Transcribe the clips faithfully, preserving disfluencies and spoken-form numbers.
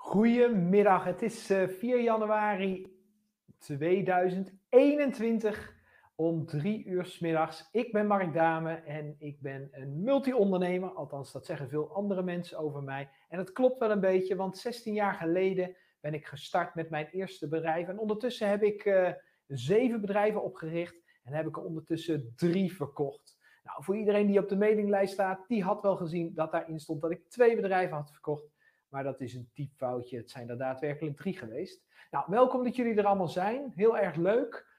Goedemiddag, het is uh, vier januari tweeduizend eenentwintig om drie uur 's middags. Ik ben Mark Dame en ik ben een multi-ondernemer, althans dat zeggen veel andere mensen over mij. En dat klopt wel een beetje, want zestien jaar geleden ben ik gestart met mijn eerste bedrijf. En ondertussen heb ik uh, zeven bedrijven opgericht en heb ik er ondertussen drie verkocht. Nou, voor iedereen die op de mailinglijst staat, die had wel gezien dat daarin stond dat ik twee bedrijven had verkocht. Maar dat is een typfoutje. Het zijn er daadwerkelijk drie geweest. Nou, welkom dat jullie er allemaal zijn. Heel erg leuk.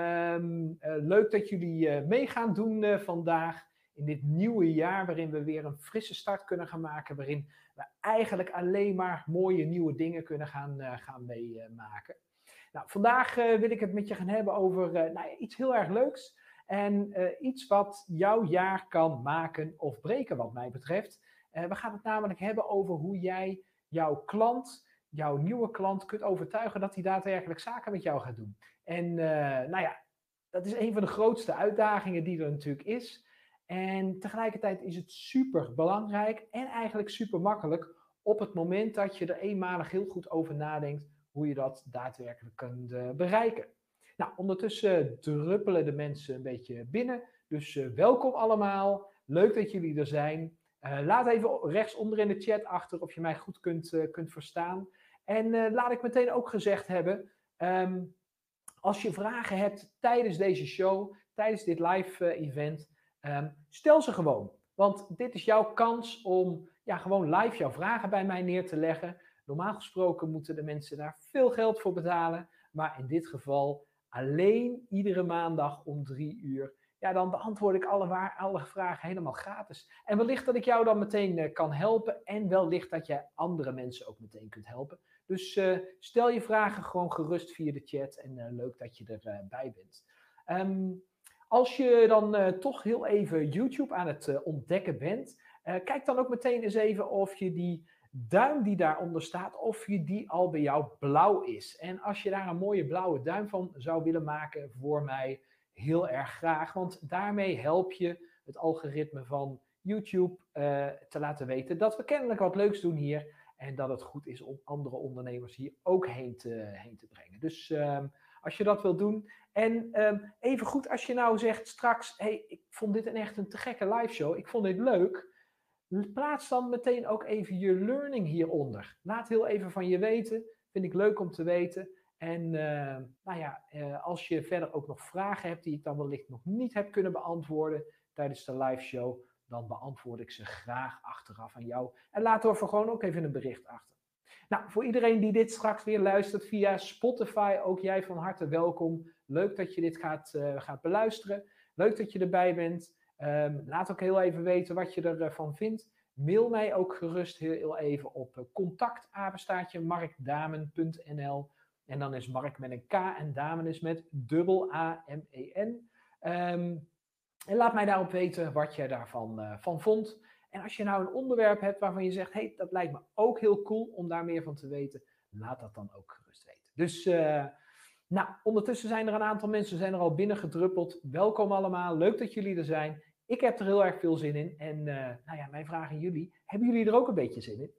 Um, uh, leuk dat jullie uh, mee gaan doen uh, vandaag. In dit nieuwe jaar waarin we weer een frisse start kunnen gaan maken. Waarin we eigenlijk alleen maar mooie nieuwe dingen kunnen gaan, uh, gaan meemaken. Uh, nou, vandaag uh, wil ik het met je gaan hebben over uh, nou ja, iets heel erg leuks. En uh, iets wat jouw jaar kan maken of breken wat mij betreft. Uh, we gaan het namelijk hebben over hoe jij jouw klant, jouw nieuwe klant, kunt overtuigen dat hij daadwerkelijk zaken met jou gaat doen. En uh, nou ja, dat is een van de grootste uitdagingen die er natuurlijk is. En tegelijkertijd is het super belangrijk en eigenlijk super makkelijk op het moment dat je er eenmalig heel goed over nadenkt hoe je dat daadwerkelijk kunt uh, bereiken. Nou, ondertussen druppelen de mensen een beetje binnen. Dus uh, welkom allemaal. Leuk dat jullie er zijn. Uh, laat even rechtsonder in de chat achter of je mij goed kunt, uh, kunt verstaan. En uh, laat ik meteen ook gezegd hebben, um, als je vragen hebt tijdens deze show, tijdens dit live uh, event, um, stel ze gewoon. Want dit is jouw kans om ja, gewoon live jouw vragen bij mij neer te leggen. Normaal gesproken moeten de mensen daar veel geld voor betalen. Maar in dit geval alleen iedere maandag om drie uur. Ja, dan beantwoord ik alle, waar, alle vragen helemaal gratis. En wellicht dat ik jou dan meteen uh, kan helpen. En wellicht dat je andere mensen ook meteen kunt helpen. Dus uh, stel je vragen gewoon gerust via de chat. En uh, leuk dat je erbij uh, bent. Um, als je dan uh, toch heel even YouTube aan het uh, ontdekken bent. Uh, kijk dan ook meteen eens even of je die duim die daaronder staat, of je die al bij jou blauw is. En als je daar een mooie blauwe duim van zou willen maken voor mij, heel erg graag. Want daarmee help je het algoritme van YouTube uh, te laten weten dat we kennelijk wat leuks doen hier. En dat het goed is om andere ondernemers hier ook heen te, heen te brengen. Dus um, als je dat wilt doen. En um, even goed als je nou zegt straks, hey, ik vond dit een echt een te gekke live show. Ik vond dit leuk. Plaats dan meteen ook even je learning hieronder. Laat heel even van je weten. Vind ik leuk om te weten. En uh, nou ja, uh, als je verder ook nog vragen hebt die ik dan wellicht nog niet heb kunnen beantwoorden tijdens de live show, dan beantwoord ik ze graag achteraf aan jou. En laat er gewoon ook even een bericht achter. Nou, voor iedereen die dit straks weer luistert via Spotify, ook jij van harte welkom. Leuk dat je dit gaat, uh, gaat beluisteren. Leuk dat je erbij bent. Um, laat ook heel even weten wat je ervan vindt. Mail mij ook gerust heel even op uh, contact apenstaartje markdamen punt n l. En dan is Mark met een K en Damen is met dubbel A M E N. Um, en laat mij daarop weten wat jij daarvan uh, van vond. En als je nou een onderwerp hebt waarvan je zegt, hey, dat lijkt me ook heel cool om daar meer van te weten, laat dat dan ook gerust weten. Dus, uh, nou, ondertussen zijn er een aantal mensen zijn er al binnengedruppeld. Welkom allemaal, leuk dat jullie er zijn. Ik heb er heel erg veel zin in. En uh, nou ja, mijn vraag aan jullie, hebben jullie er ook een beetje zin in?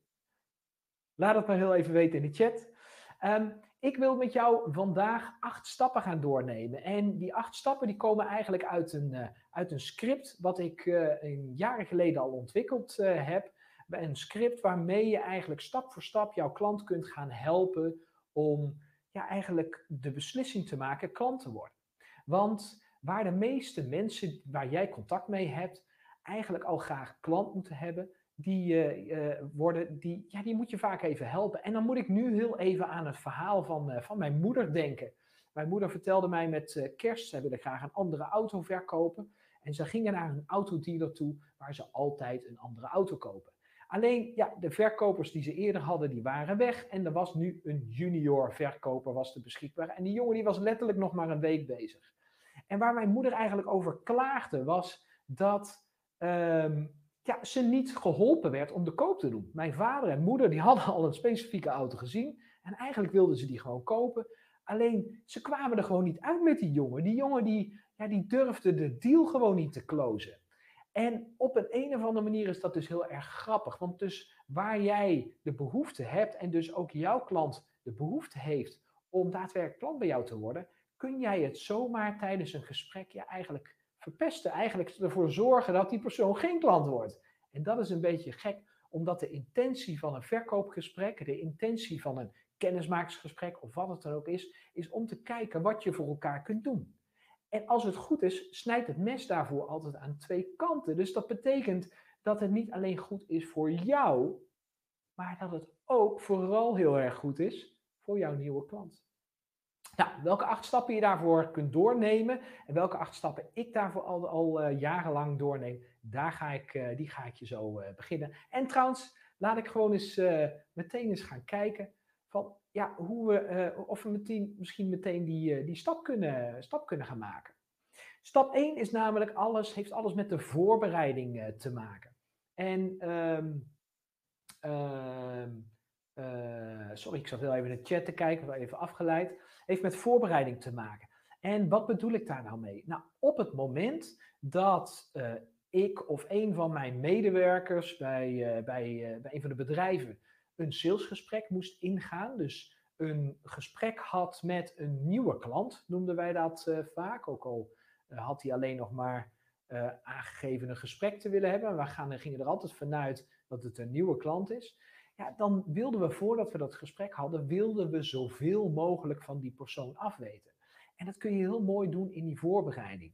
Laat het maar heel even weten in de chat. Um, ik wil met jou vandaag acht stappen gaan doornemen. En die acht stappen die komen eigenlijk uit een, uh, uit een script wat ik uh, een jaren geleden al ontwikkeld uh, heb. Een script waarmee je eigenlijk stap voor stap jouw klant kunt gaan helpen om ja, eigenlijk de beslissing te maken klant te worden. Want waar de meeste mensen waar jij contact mee hebt eigenlijk al graag klant moeten hebben, die, uh, uh, worden, die, ja, die moet je vaak even helpen. En dan moet ik nu heel even aan het verhaal van, uh, van mijn moeder denken. Mijn moeder vertelde mij met uh, kerst, zij wilde graag een andere auto verkopen. En ze gingen naar een autodealer toe waar ze altijd een andere auto kopen. Alleen, ja, de verkopers die ze eerder hadden, die waren weg. En er was nu een junior verkoper was er beschikbaar. En die jongen die was letterlijk nog maar een week bezig. En waar mijn moeder eigenlijk over klaagde was dat Um, ja, ze niet geholpen werd om de koop te doen. Mijn vader en moeder die hadden al een specifieke auto gezien en eigenlijk wilden ze die gewoon kopen. Alleen ze kwamen er gewoon niet uit met die jongen. Die jongen die, ja, die durfde de deal gewoon niet te closen. En op een, een of andere manier is dat dus heel erg grappig. Want dus waar jij de behoefte hebt en dus ook jouw klant de behoefte heeft om daadwerkelijk klant bij jou te worden, kun jij het zomaar tijdens een gesprek ja, eigenlijk verpesten. Eigenlijk ervoor zorgen dat die persoon geen klant wordt. En dat is een beetje gek, omdat de intentie van een verkoopgesprek, de intentie van een kennismakingsgesprek of wat het dan ook is, is om te kijken wat je voor elkaar kunt doen. En als het goed is, snijdt het mes daarvoor altijd aan twee kanten. Dus dat betekent dat het niet alleen goed is voor jou, maar dat het ook vooral heel erg goed is voor jouw nieuwe klant. Nou, welke acht stappen je daarvoor kunt doornemen en welke acht stappen ik daarvoor al, al uh, jarenlang doorneem, daar ga ik, uh, die ga ik je zo uh, beginnen. En trouwens, laat ik gewoon eens uh, meteen eens gaan kijken van, ja, hoe we, uh, of we meteen, misschien meteen die, uh, die stap, kunnen, stap kunnen gaan maken. Stap één is namelijk alles, heeft alles met de voorbereiding uh, te maken. En um, um, uh, sorry, ik zat heel even in de chat te kijken, even afgeleid. Heeft met voorbereiding te maken. En wat bedoel ik daar nou mee? Nou, op het moment dat uh, ik of een van mijn medewerkers bij, uh, bij, uh, bij een van de bedrijven een salesgesprek moest ingaan, dus een gesprek had met een nieuwe klant, noemden wij dat uh, vaak, ook al uh, had hij alleen nog maar uh, aangegeven een gesprek te willen hebben. We gaan, gingen er altijd vanuit dat het een nieuwe klant is. Ja, dan wilden we, voordat we dat gesprek hadden, wilden we zoveel mogelijk van die persoon afweten. En dat kun je heel mooi doen in die voorbereiding.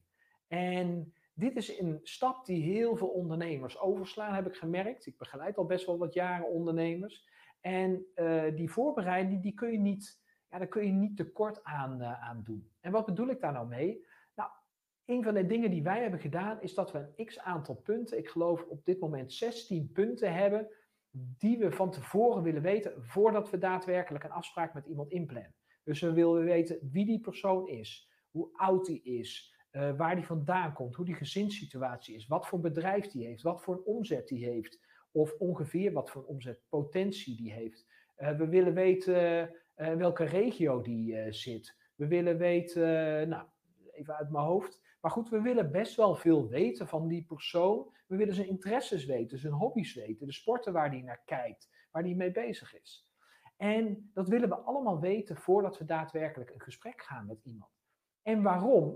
En dit is een stap die heel veel ondernemers overslaan, heb ik gemerkt. Ik begeleid al best wel wat jaren ondernemers. En uh, die voorbereiding, die kun je niet, ja, daar kun je niet tekort aan, uh, aan doen. En wat bedoel ik daar nou mee? Nou, een van de dingen die wij hebben gedaan, is dat we een x-aantal punten, ik geloof op dit moment zestien punten hebben, die we van tevoren willen weten voordat we daadwerkelijk een afspraak met iemand inplannen. Dus we willen weten wie die persoon is, hoe oud die is, uh, waar die vandaan komt, hoe die gezinssituatie is, wat voor bedrijf die heeft, wat voor een omzet die heeft, of ongeveer wat voor een omzetpotentie die heeft. Uh, we willen weten uh, welke regio die uh, zit. We willen weten, uh, nou, even uit mijn hoofd. Maar goed, we willen best wel veel weten van die persoon. We willen zijn interesses weten, zijn hobby's weten, de sporten waar hij naar kijkt, waar hij mee bezig is. En dat willen we allemaal weten voordat we daadwerkelijk een gesprek gaan met iemand. En waarom?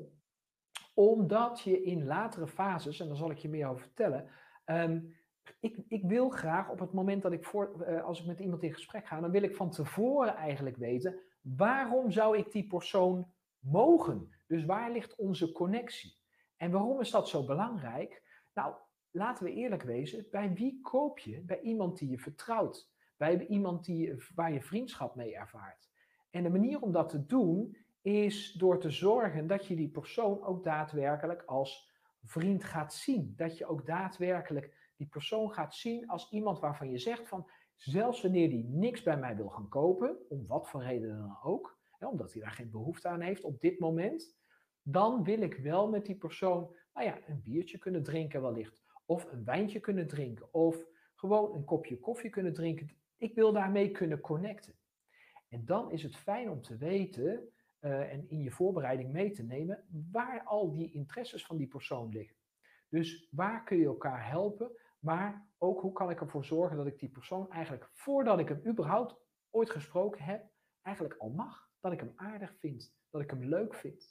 Omdat je in latere fases, en daar zal ik je meer over vertellen, um, ik, ik wil graag op het moment dat ik, voor, uh, als ik met iemand in gesprek ga, dan wil ik van tevoren eigenlijk weten, waarom zou ik die persoon mogen? Dus waar ligt onze connectie? En waarom is dat zo belangrijk? Nou, laten we eerlijk wezen, bij wie koop je? Bij iemand die je vertrouwt. Bij iemand die, waar je vriendschap mee ervaart. En de manier om dat te doen is door te zorgen dat je die persoon ook daadwerkelijk als vriend gaat zien. Dat je ook daadwerkelijk die persoon gaat zien als iemand waarvan je zegt van, zelfs wanneer die niks bij mij wil gaan kopen, om wat voor reden dan ook, hè, omdat hij daar geen behoefte aan heeft op dit moment, dan wil ik wel met die persoon, nou ja, een biertje kunnen drinken wellicht, of een wijntje kunnen drinken, of gewoon een kopje koffie kunnen drinken. Ik wil daarmee kunnen connecten. En dan is het fijn om te weten, uh, en in je voorbereiding mee te nemen, waar al die interesses van die persoon liggen. Dus waar kun je elkaar helpen, maar ook hoe kan ik ervoor zorgen dat ik die persoon eigenlijk, voordat ik hem überhaupt ooit gesproken heb, eigenlijk al mag. Dat ik hem aardig vind, dat ik hem leuk vind.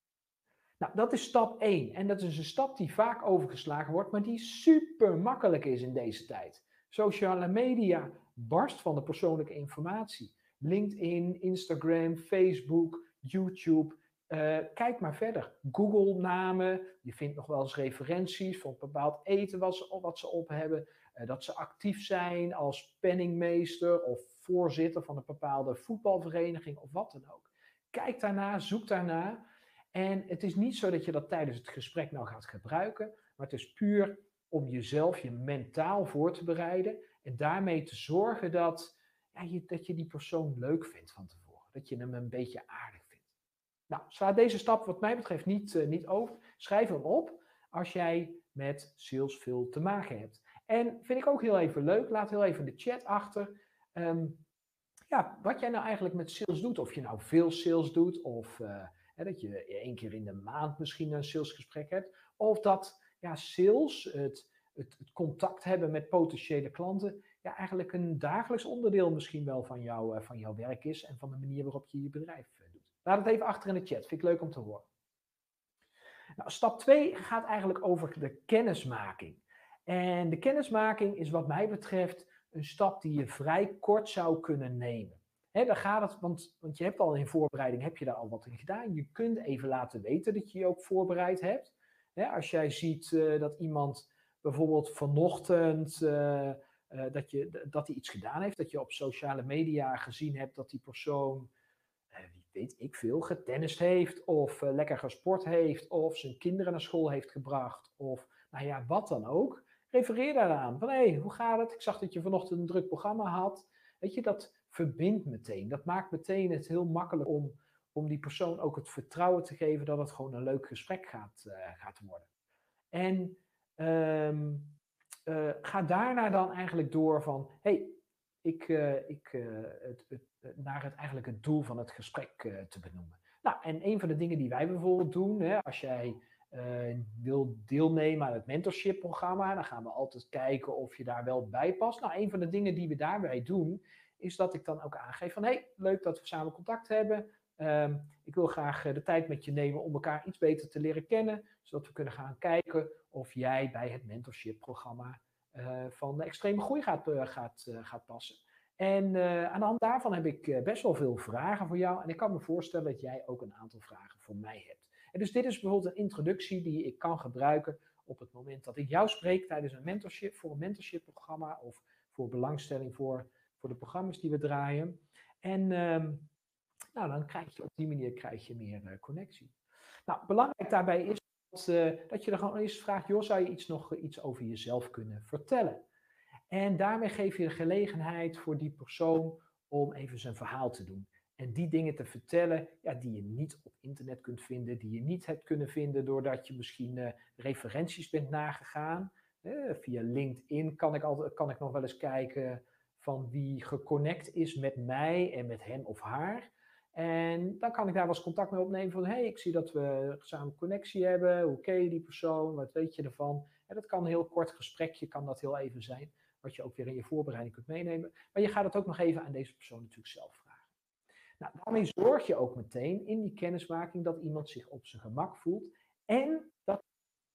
Nou, dat is stap één. En dat is een stap die vaak overgeslagen wordt, maar die super makkelijk is in deze tijd. Sociale media barst van de persoonlijke informatie. LinkedIn, Instagram, Facebook, YouTube. Uh, kijk maar verder. Google-namen. Je vindt nog wel eens referenties van bepaald eten wat ze, wat ze op hebben. Uh, dat ze actief zijn als penningmeester of voorzitter van een bepaalde voetbalvereniging of wat dan ook. Kijk daarna, zoek daarna. En het is niet zo dat je dat tijdens het gesprek nou gaat gebruiken, maar het is puur om jezelf je mentaal voor te bereiden en daarmee te zorgen dat, ja, je, dat je die persoon leuk vindt van tevoren. Dat je hem een beetje aardig vindt. Nou, sla deze stap wat mij betreft niet, uh, niet over. Schrijf hem op als jij met sales veel te maken hebt. En vind ik ook heel even leuk, laat heel even in de chat achter. Um, ja, wat jij nou eigenlijk met sales doet. Of je nou veel sales doet of... Uh, Hè, dat je één keer in de maand misschien een salesgesprek hebt. Of dat ja, sales, het, het, het contact hebben met potentiële klanten, ja, eigenlijk een dagelijks onderdeel misschien wel van, jou, uh, van jouw werk is en van de manier waarop je je bedrijf uh, doet. Laat het even achter in de chat, vind ik leuk om te horen. Nou, stap twee gaat eigenlijk over de kennismaking. En de kennismaking is wat mij betreft een stap die je vrij kort zou kunnen nemen. He, daar gaat het, want, want je hebt al in voorbereiding, heb je daar al wat in gedaan. Je kunt even laten weten dat je je ook voorbereid hebt. He, als jij ziet uh, dat iemand bijvoorbeeld vanochtend, uh, uh, dat, je, dat hij iets gedaan heeft, dat je op sociale media gezien hebt dat die persoon, uh, wie weet ik veel, getennist heeft, of uh, lekker gesport heeft, of zijn kinderen naar school heeft gebracht, of nou ja, wat dan ook. Refereer daaraan. Van hé, hey, hoe gaat het? Ik zag dat je vanochtend een druk programma had. Weet je, dat verbindt meteen. Dat maakt meteen het heel makkelijk om, om die persoon ook het vertrouwen te geven dat het gewoon een leuk gesprek gaat, uh, gaat worden. En um, uh, ga daarna dan eigenlijk door van, hé, hey, ik, uh, ik, uh, het, het, naar het, eigenlijk het doel van het gesprek uh, te benoemen. Nou, en een van de dingen die wij bijvoorbeeld doen, hè, als jij uh, wil deelnemen aan het mentorship-programma, dan gaan we altijd kijken of je daar wel bij past. Nou, een van de dingen die we daarbij doen, is dat ik dan ook aangeef van, hé, hey, leuk dat we samen contact hebben. Um, ik wil graag uh, de tijd met je nemen om elkaar iets beter te leren kennen, zodat we kunnen gaan kijken of jij bij het mentorship-programma uh, van de extreme groei gaat, uh, gaat, uh, gaat passen. En uh, aan de hand daarvan heb ik uh, best wel veel vragen voor jou en ik kan me voorstellen dat jij ook een aantal vragen voor mij hebt. En dus dit is bijvoorbeeld een introductie die ik kan gebruiken op het moment dat ik jou spreek tijdens een mentorship, voor een mentorship-programma of voor belangstelling voor, voor de programma's die we draaien. En um, nou, dan krijg je op die manier krijg je meer uh, connectie. Nou, belangrijk daarbij is dat, uh, dat je er gewoon eerst vraagt, joh, zou je iets nog uh, iets over jezelf kunnen vertellen? En daarmee geef je de gelegenheid voor die persoon om even zijn verhaal te doen. En die dingen te vertellen, ja, die je niet op internet kunt vinden, die je niet hebt kunnen vinden doordat je misschien uh, referenties bent nagegaan. Uh, via LinkedIn kan ik, altijd, kan ik nog wel eens kijken van wie geconnect is met mij en met hem of haar. En dan kan ik daar wel eens contact mee opnemen van, hé, hey, ik zie dat we samen connectie hebben, hoe ken je die persoon, wat weet je ervan? En dat kan een heel kort gesprekje, kan dat heel even zijn, wat je ook weer in je voorbereiding kunt meenemen. Maar je gaat het ook nog even aan deze persoon natuurlijk zelf vragen. Nou, daarmee zorg je ook meteen in die kennismaking dat iemand zich op zijn gemak voelt en dat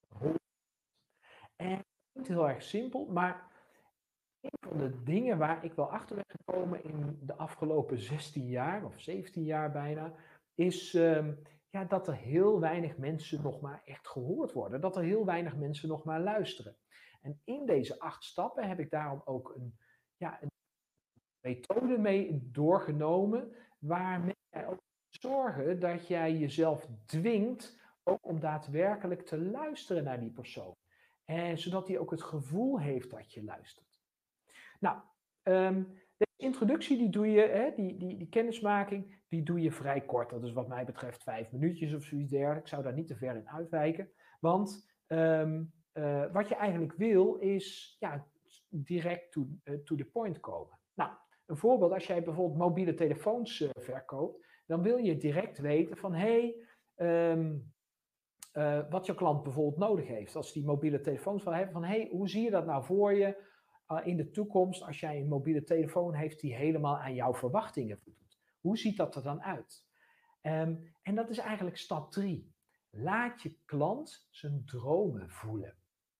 en dat klinkt heel erg simpel, maar een van de dingen waar ik wel achter ben gekomen in de afgelopen zestien jaar, of zeventien jaar bijna, is um, ja, dat er heel weinig mensen nog maar echt gehoord worden. Dat er heel weinig mensen nog maar luisteren. En in deze acht stappen heb ik daarom ook een, ja, een methode mee doorgenomen, waarmee jij ook zorgen dat jij jezelf dwingt ook om daadwerkelijk te luisteren naar die persoon. En zodat hij ook het gevoel heeft dat je luistert. Nou, um, deze introductie die doe je, hè, die, die, die kennismaking, die doe je vrij kort. Dat is wat mij betreft vijf minuutjes of zoiets dergelijks. Ik zou daar niet te ver in uitwijken. Want um, uh, wat je eigenlijk wil is ja, direct to, uh, to the point komen. Nou, een voorbeeld, als jij bijvoorbeeld mobiele telefoons uh, verkoopt, dan wil je direct weten van, hé, hey, um, uh, wat je klant bijvoorbeeld nodig heeft. Als die mobiele telefoons wil hebben, van, hé, hey, hoe zie je dat nou voor je? Uh, in de toekomst, als jij een mobiele telefoon heeft die helemaal aan jouw verwachtingen voldoet. Hoe ziet dat er dan uit? Um, en dat is eigenlijk stap drie. Laat je klant zijn dromen voelen.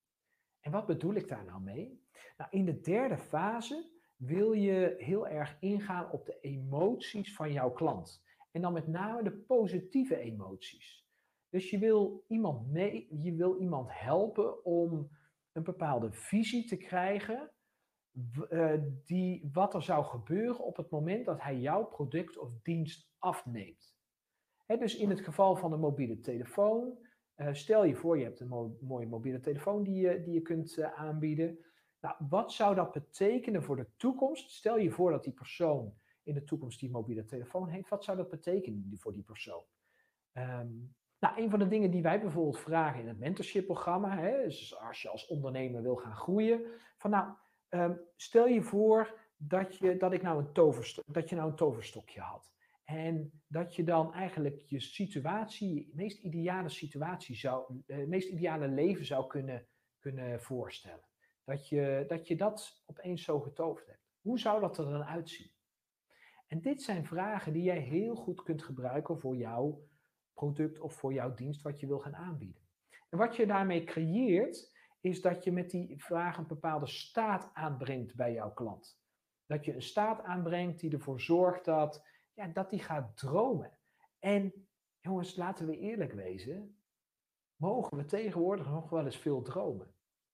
En wat bedoel ik daar nou mee? Nou, in de derde fase wil je heel erg ingaan op de emoties van jouw klant. En dan met name de positieve emoties. Dus je wil iemand, mee, je wil iemand helpen om een bepaalde visie te krijgen, uh, die, wat er zou gebeuren op het moment dat hij jouw product of dienst afneemt. He, dus in het geval van een mobiele telefoon, uh, stel je voor je hebt een mo- mooie mobiele telefoon die je, die je kunt uh, aanbieden. Nou, wat zou dat betekenen voor de toekomst? Stel je voor dat die persoon in de toekomst die mobiele telefoon heeft. Wat zou dat betekenen voor die persoon? Um, nou, een van de dingen die wij bijvoorbeeld vragen in het mentorship-programma, hè, is als je als ondernemer wil gaan groeien, van nou, um, stel je voor dat je, dat, ik nou een toverst- dat je nou een toverstokje had. En dat je dan eigenlijk je situatie, je meest ideale situatie zou, het meest ideale leven zou kunnen, kunnen voorstellen. Dat je, dat je dat opeens zo getoverd hebt. Hoe zou dat er dan uitzien? En dit zijn vragen die jij heel goed kunt gebruiken voor jouw product of voor jouw dienst wat je wil gaan aanbieden. En wat je daarmee creëert, is dat je met die vraag een bepaalde staat aanbrengt bij jouw klant. Dat je een staat aanbrengt die ervoor zorgt dat, ja, dat die gaat dromen. En jongens, laten we eerlijk wezen, mogen we tegenwoordig nog wel eens veel dromen.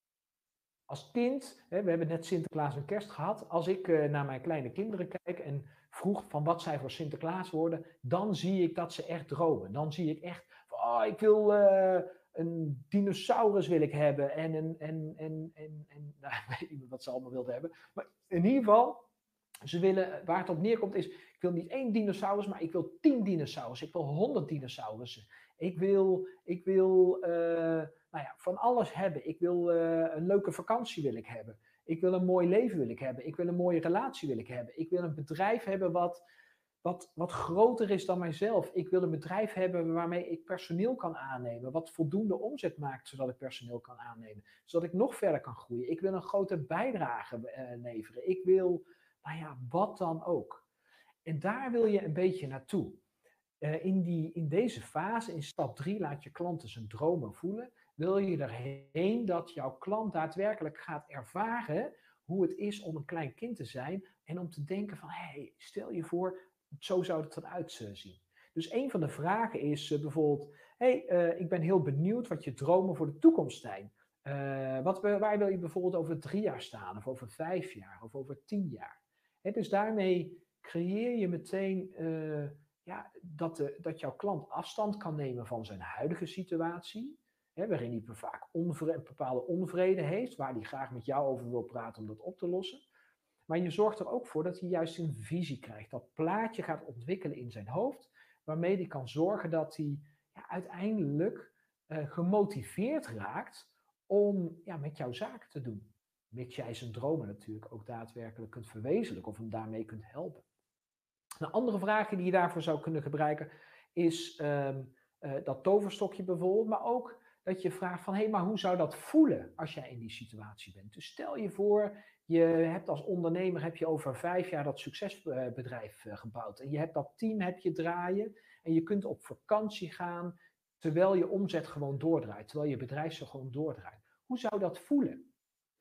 Als kind, hè, we hebben net Sinterklaas en Kerst gehad, als ik uh, naar mijn kleine kinderen kijk en vroeg van wat zij voor Sinterklaas worden, dan zie ik dat ze echt dromen. Dan zie ik echt, van, oh, ik wil uh, een dinosaurus wil ik hebben en, en, en, en, en, en nou, ik weet niet wat ze allemaal wilden hebben. Maar in ieder geval, ze willen, waar het op neerkomt is, ik wil niet één dinosaurus, maar ik wil tien dinosaurussen, ik wil honderd dinosaurussen. Ik wil, ik wil uh, nou ja, van alles hebben. Ik wil uh, een leuke vakantie wil ik hebben. Ik wil een mooi leven wil ik hebben. Ik wil een mooie relatie wil ik hebben. Ik wil een bedrijf hebben wat, wat, wat groter is dan mijzelf. Ik wil een bedrijf hebben waarmee ik personeel kan aannemen. Wat voldoende omzet maakt zodat ik personeel kan aannemen. Zodat ik nog verder kan groeien. Ik wil een grote bijdrage uh, leveren. Ik wil, nou ja, wat dan ook. En daar wil je een beetje naartoe. Uh, in, die, in deze fase, in stap drie, laat je klanten zijn dromen voelen. Wil je erheen dat jouw klant daadwerkelijk gaat ervaren hoe het is om een klein kind te zijn en om te denken van, hé, hey, stel je voor, zo zou het eruit zien. Dus een van de vragen is uh, bijvoorbeeld, hé, hey, uh, ik ben heel benieuwd wat je dromen voor de toekomst zijn. Uh, wat, waar wil je bijvoorbeeld over drie jaar staan, of over vijf jaar, of over tien jaar? He, dus daarmee creëer je meteen uh, ja, dat, de, dat jouw klant afstand kan nemen van zijn huidige situatie, hè, waarin hij vaak onvre- een bepaalde onvrede heeft, waar hij graag met jou over wil praten om dat op te lossen. Maar je zorgt er ook voor dat hij juist een visie krijgt, dat plaatje gaat ontwikkelen in zijn hoofd, waarmee hij kan zorgen dat hij ja, uiteindelijk uh, gemotiveerd raakt om ja, met jouw zaken te doen. Mits jij zijn dromen natuurlijk ook daadwerkelijk kunt verwezenlijken of hem daarmee kunt helpen. Een andere vraag die je daarvoor zou kunnen gebruiken is um, uh, dat toverstokje bijvoorbeeld, maar ook dat je vraagt van, hé, hey, maar hoe zou dat voelen als jij in die situatie bent? Dus stel je voor, je hebt als ondernemer heb je over vijf jaar dat succesbedrijf uh, gebouwd en je hebt dat team heb je draaien en je kunt op vakantie gaan terwijl je omzet gewoon doordraait, terwijl je bedrijf zo gewoon doordraait. Hoe zou dat voelen?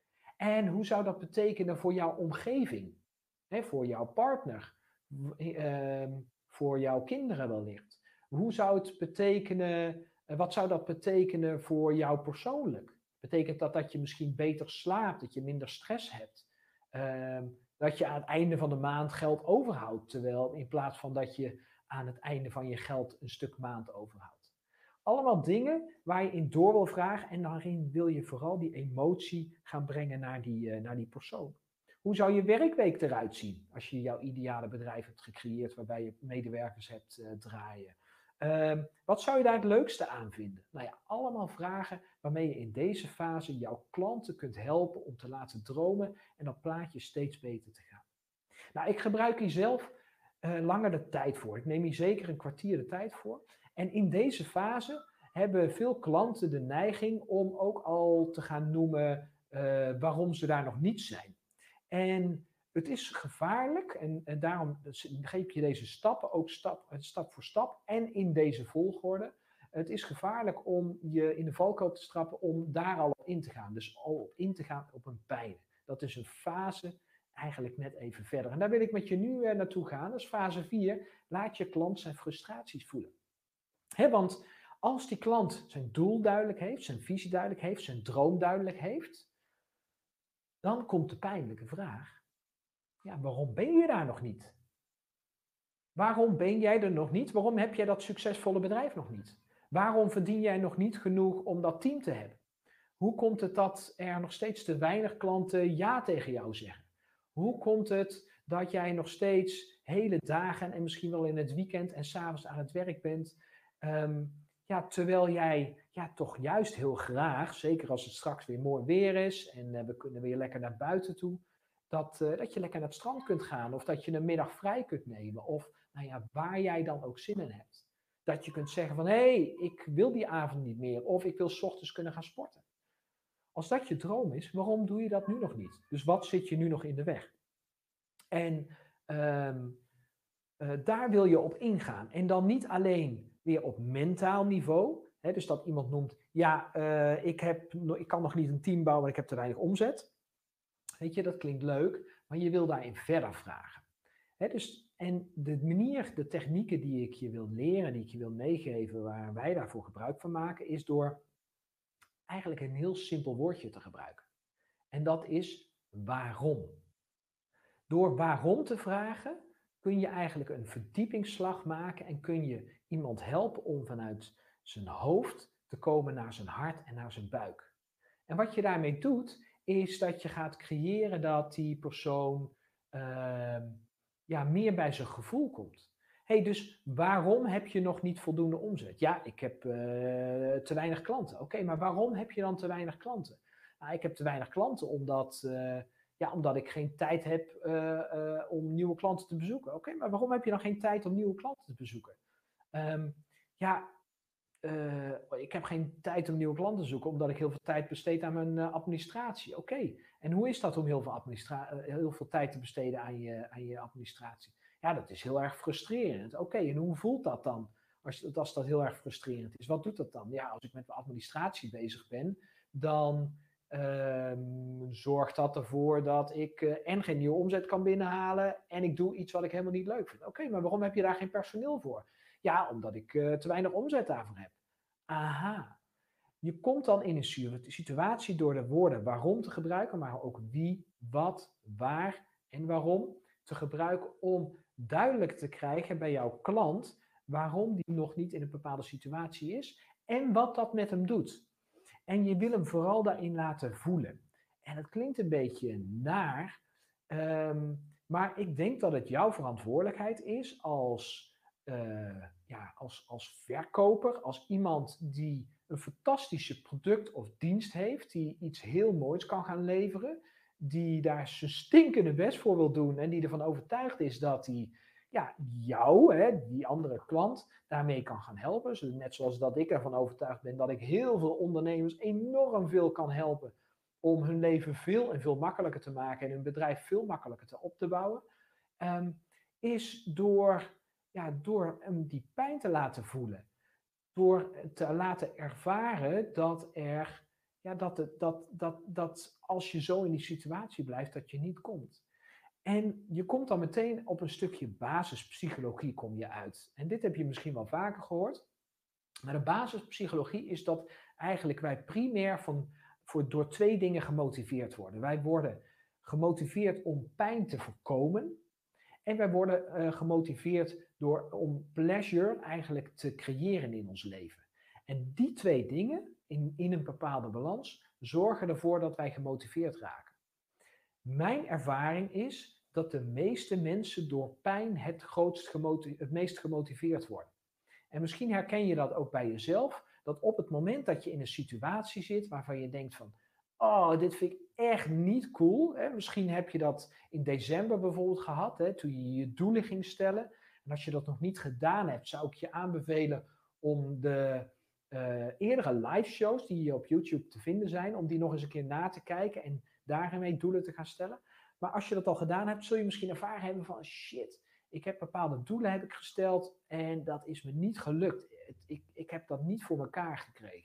En hoe zou dat betekenen voor jouw omgeving? Hè, voor jouw partner? Uh, voor jouw kinderen wellicht. Hoe zou het betekenen, uh, wat zou dat betekenen voor jou persoonlijk? Betekent dat dat je misschien beter slaapt, dat je minder stress hebt? Uh, dat je aan het einde van de maand geld overhoudt, terwijl in plaats van dat je aan het einde van je geld een stuk maand overhoudt. Allemaal dingen waar je in door wil vragen en daarin wil je vooral die emotie gaan brengen naar die, uh, naar die persoon. Hoe zou je werkweek eruit zien als je jouw ideale bedrijf hebt gecreëerd waarbij je medewerkers hebt uh, draaien? Uh, wat zou je daar het leukste aan vinden? Nou ja, allemaal vragen waarmee je in deze fase jouw klanten kunt helpen om te laten dromen en dat plaatje steeds beter te gaan. Nou, ik gebruik hier zelf uh, langer de tijd voor. Ik neem hier zeker een kwartier de tijd voor. En in deze fase hebben veel klanten de neiging om ook al te gaan noemen uh, waarom ze daar nog niet zijn. En het is gevaarlijk en, en daarom geef je deze stappen ook stap, stap voor stap en in deze volgorde. Het is gevaarlijk om je in de valkuil te strappen om daar al op in te gaan. Dus al op in te gaan op een pijn. Dat is een fase eigenlijk net even verder. En daar wil ik met je nu uh, naartoe gaan. Dat is fase vier. Laat je klant zijn frustraties voelen. He, want als die klant zijn doel duidelijk heeft, zijn visie duidelijk heeft, zijn droom duidelijk heeft, dan komt de pijnlijke vraag. Ja, waarom ben je daar nog niet? Waarom ben jij er nog niet? Waarom heb jij dat succesvolle bedrijf nog niet? Waarom verdien jij nog niet genoeg om dat team te hebben? Hoe komt het dat er nog steeds te weinig klanten ja tegen jou zeggen? Hoe komt het dat jij nog steeds hele dagen en misschien wel in het weekend en 's avonds aan het werk bent? Um, ja, terwijl jij ja, toch juist heel graag, zeker als het straks weer mooi weer is en uh, we kunnen weer lekker naar buiten toe, dat, uh, dat je lekker naar het strand kunt gaan. Of dat je een middag vrij kunt nemen. Of nou ja, waar jij dan ook zin in hebt. Dat je kunt zeggen van, hé, hey, ik wil die avond niet meer. Of ik wil 's ochtends kunnen gaan sporten. Als dat je droom is, waarom doe je dat nu nog niet? Dus wat zit je nu nog in de weg? En um, uh, daar wil je op ingaan. En dan niet alleen weer op mentaal niveau. Hè, dus dat iemand noemt, ja, uh, ik, heb, ik kan nog niet een team bouwen, want ik heb te weinig omzet. Weet je, dat klinkt leuk, maar je wil daarin verder vragen. Hè, dus, en de manier, de technieken die ik je wil leren, die ik je wil meegeven, waar wij daarvoor gebruik van maken, is door eigenlijk een heel simpel woordje te gebruiken. En dat is waarom. Door waarom te vragen kun je eigenlijk een verdiepingsslag maken en kun je iemand helpen om vanuit zijn hoofd te komen naar zijn hart en naar zijn buik. En wat je daarmee doet, is dat je gaat creëren dat die persoon uh, ja, meer bij zijn gevoel komt. Hey, dus waarom heb je nog niet voldoende omzet? Ja, ik heb uh, te weinig klanten. Oké, okay, maar waarom heb je dan te weinig klanten? Nou, ik heb te weinig klanten omdat... Uh, Ja, omdat ik geen tijd heb uh, uh, om nieuwe klanten te bezoeken. Oké, okay, maar waarom heb je dan geen tijd om nieuwe klanten te bezoeken? Um, ja, uh, ik heb geen tijd om nieuwe klanten te zoeken, omdat ik heel veel tijd besteed aan mijn uh, administratie. Oké, okay. En hoe is dat om heel veel, administra- uh, heel veel tijd te besteden aan je, aan je administratie? Ja, dat is heel erg frustrerend. Oké, okay, en hoe voelt dat dan als, als dat heel erg frustrerend is? Wat doet dat dan? Ja, als ik met mijn administratie bezig ben, dan... Um, zorgt dat ervoor dat ik uh, en geen nieuwe omzet kan binnenhalen en ik doe iets wat ik helemaal niet leuk vind. Oké, okay, maar waarom heb je daar geen personeel voor? Ja, omdat ik uh, te weinig omzet daarvoor heb. Aha. Je komt dan in een situatie door de woorden waarom te gebruiken, maar ook wie, wat, waar en waarom te gebruiken om duidelijk te krijgen bij jouw klant waarom die nog niet in een bepaalde situatie is en wat dat met hem doet. En je wil hem vooral daarin laten voelen. En het klinkt een beetje naar, um, maar ik denk dat het jouw verantwoordelijkheid is als, uh, ja, als, als verkoper, als iemand die een fantastische product of dienst heeft, die iets heel moois kan gaan leveren, die daar zijn stinkende best voor wil doen en die ervan overtuigd is dat hij ja, jou, hè, die andere klant, daarmee kan gaan helpen. Dus net zoals dat ik ervan overtuigd ben dat ik heel veel ondernemers enorm veel kan helpen om hun leven veel en veel makkelijker te maken en hun bedrijf veel makkelijker te op te bouwen, um, is door, ja, door hem die pijn te laten voelen. Door te laten ervaren dat er, ja, dat, het, dat, dat, dat als je zo in die situatie blijft, dat je niet komt. En je komt dan meteen op een stukje basispsychologie kom je uit. En dit heb je misschien wel vaker gehoord. Maar de basispsychologie is dat eigenlijk wij primair van, voor, door twee dingen gemotiveerd worden. Wij worden gemotiveerd om pijn te voorkomen. En wij worden uh, gemotiveerd door, om pleasure eigenlijk te creëren in ons leven. En die twee dingen, in, in een bepaalde balans, zorgen ervoor dat wij gemotiveerd raken. Mijn ervaring is dat de meeste mensen door pijn het, grootst gemotiveerd, het meest gemotiveerd worden. En misschien herken je dat ook bij jezelf, dat op het moment dat je in een situatie zit waarvan je denkt van, oh, dit vind ik echt niet cool. Hè? Misschien heb je dat in december bijvoorbeeld gehad, hè, toen je je doelen ging stellen. En als je dat nog niet gedaan hebt, zou ik je aanbevelen om de uh, eerdere live shows die op YouTube te vinden zijn, om die nog eens een keer na te kijken en daarmee doelen te gaan stellen. Maar als je dat al gedaan hebt, zul je misschien ervaren hebben van shit, ik heb bepaalde doelen heb ik gesteld en dat is me niet gelukt. Ik, ik heb dat niet voor elkaar gekregen.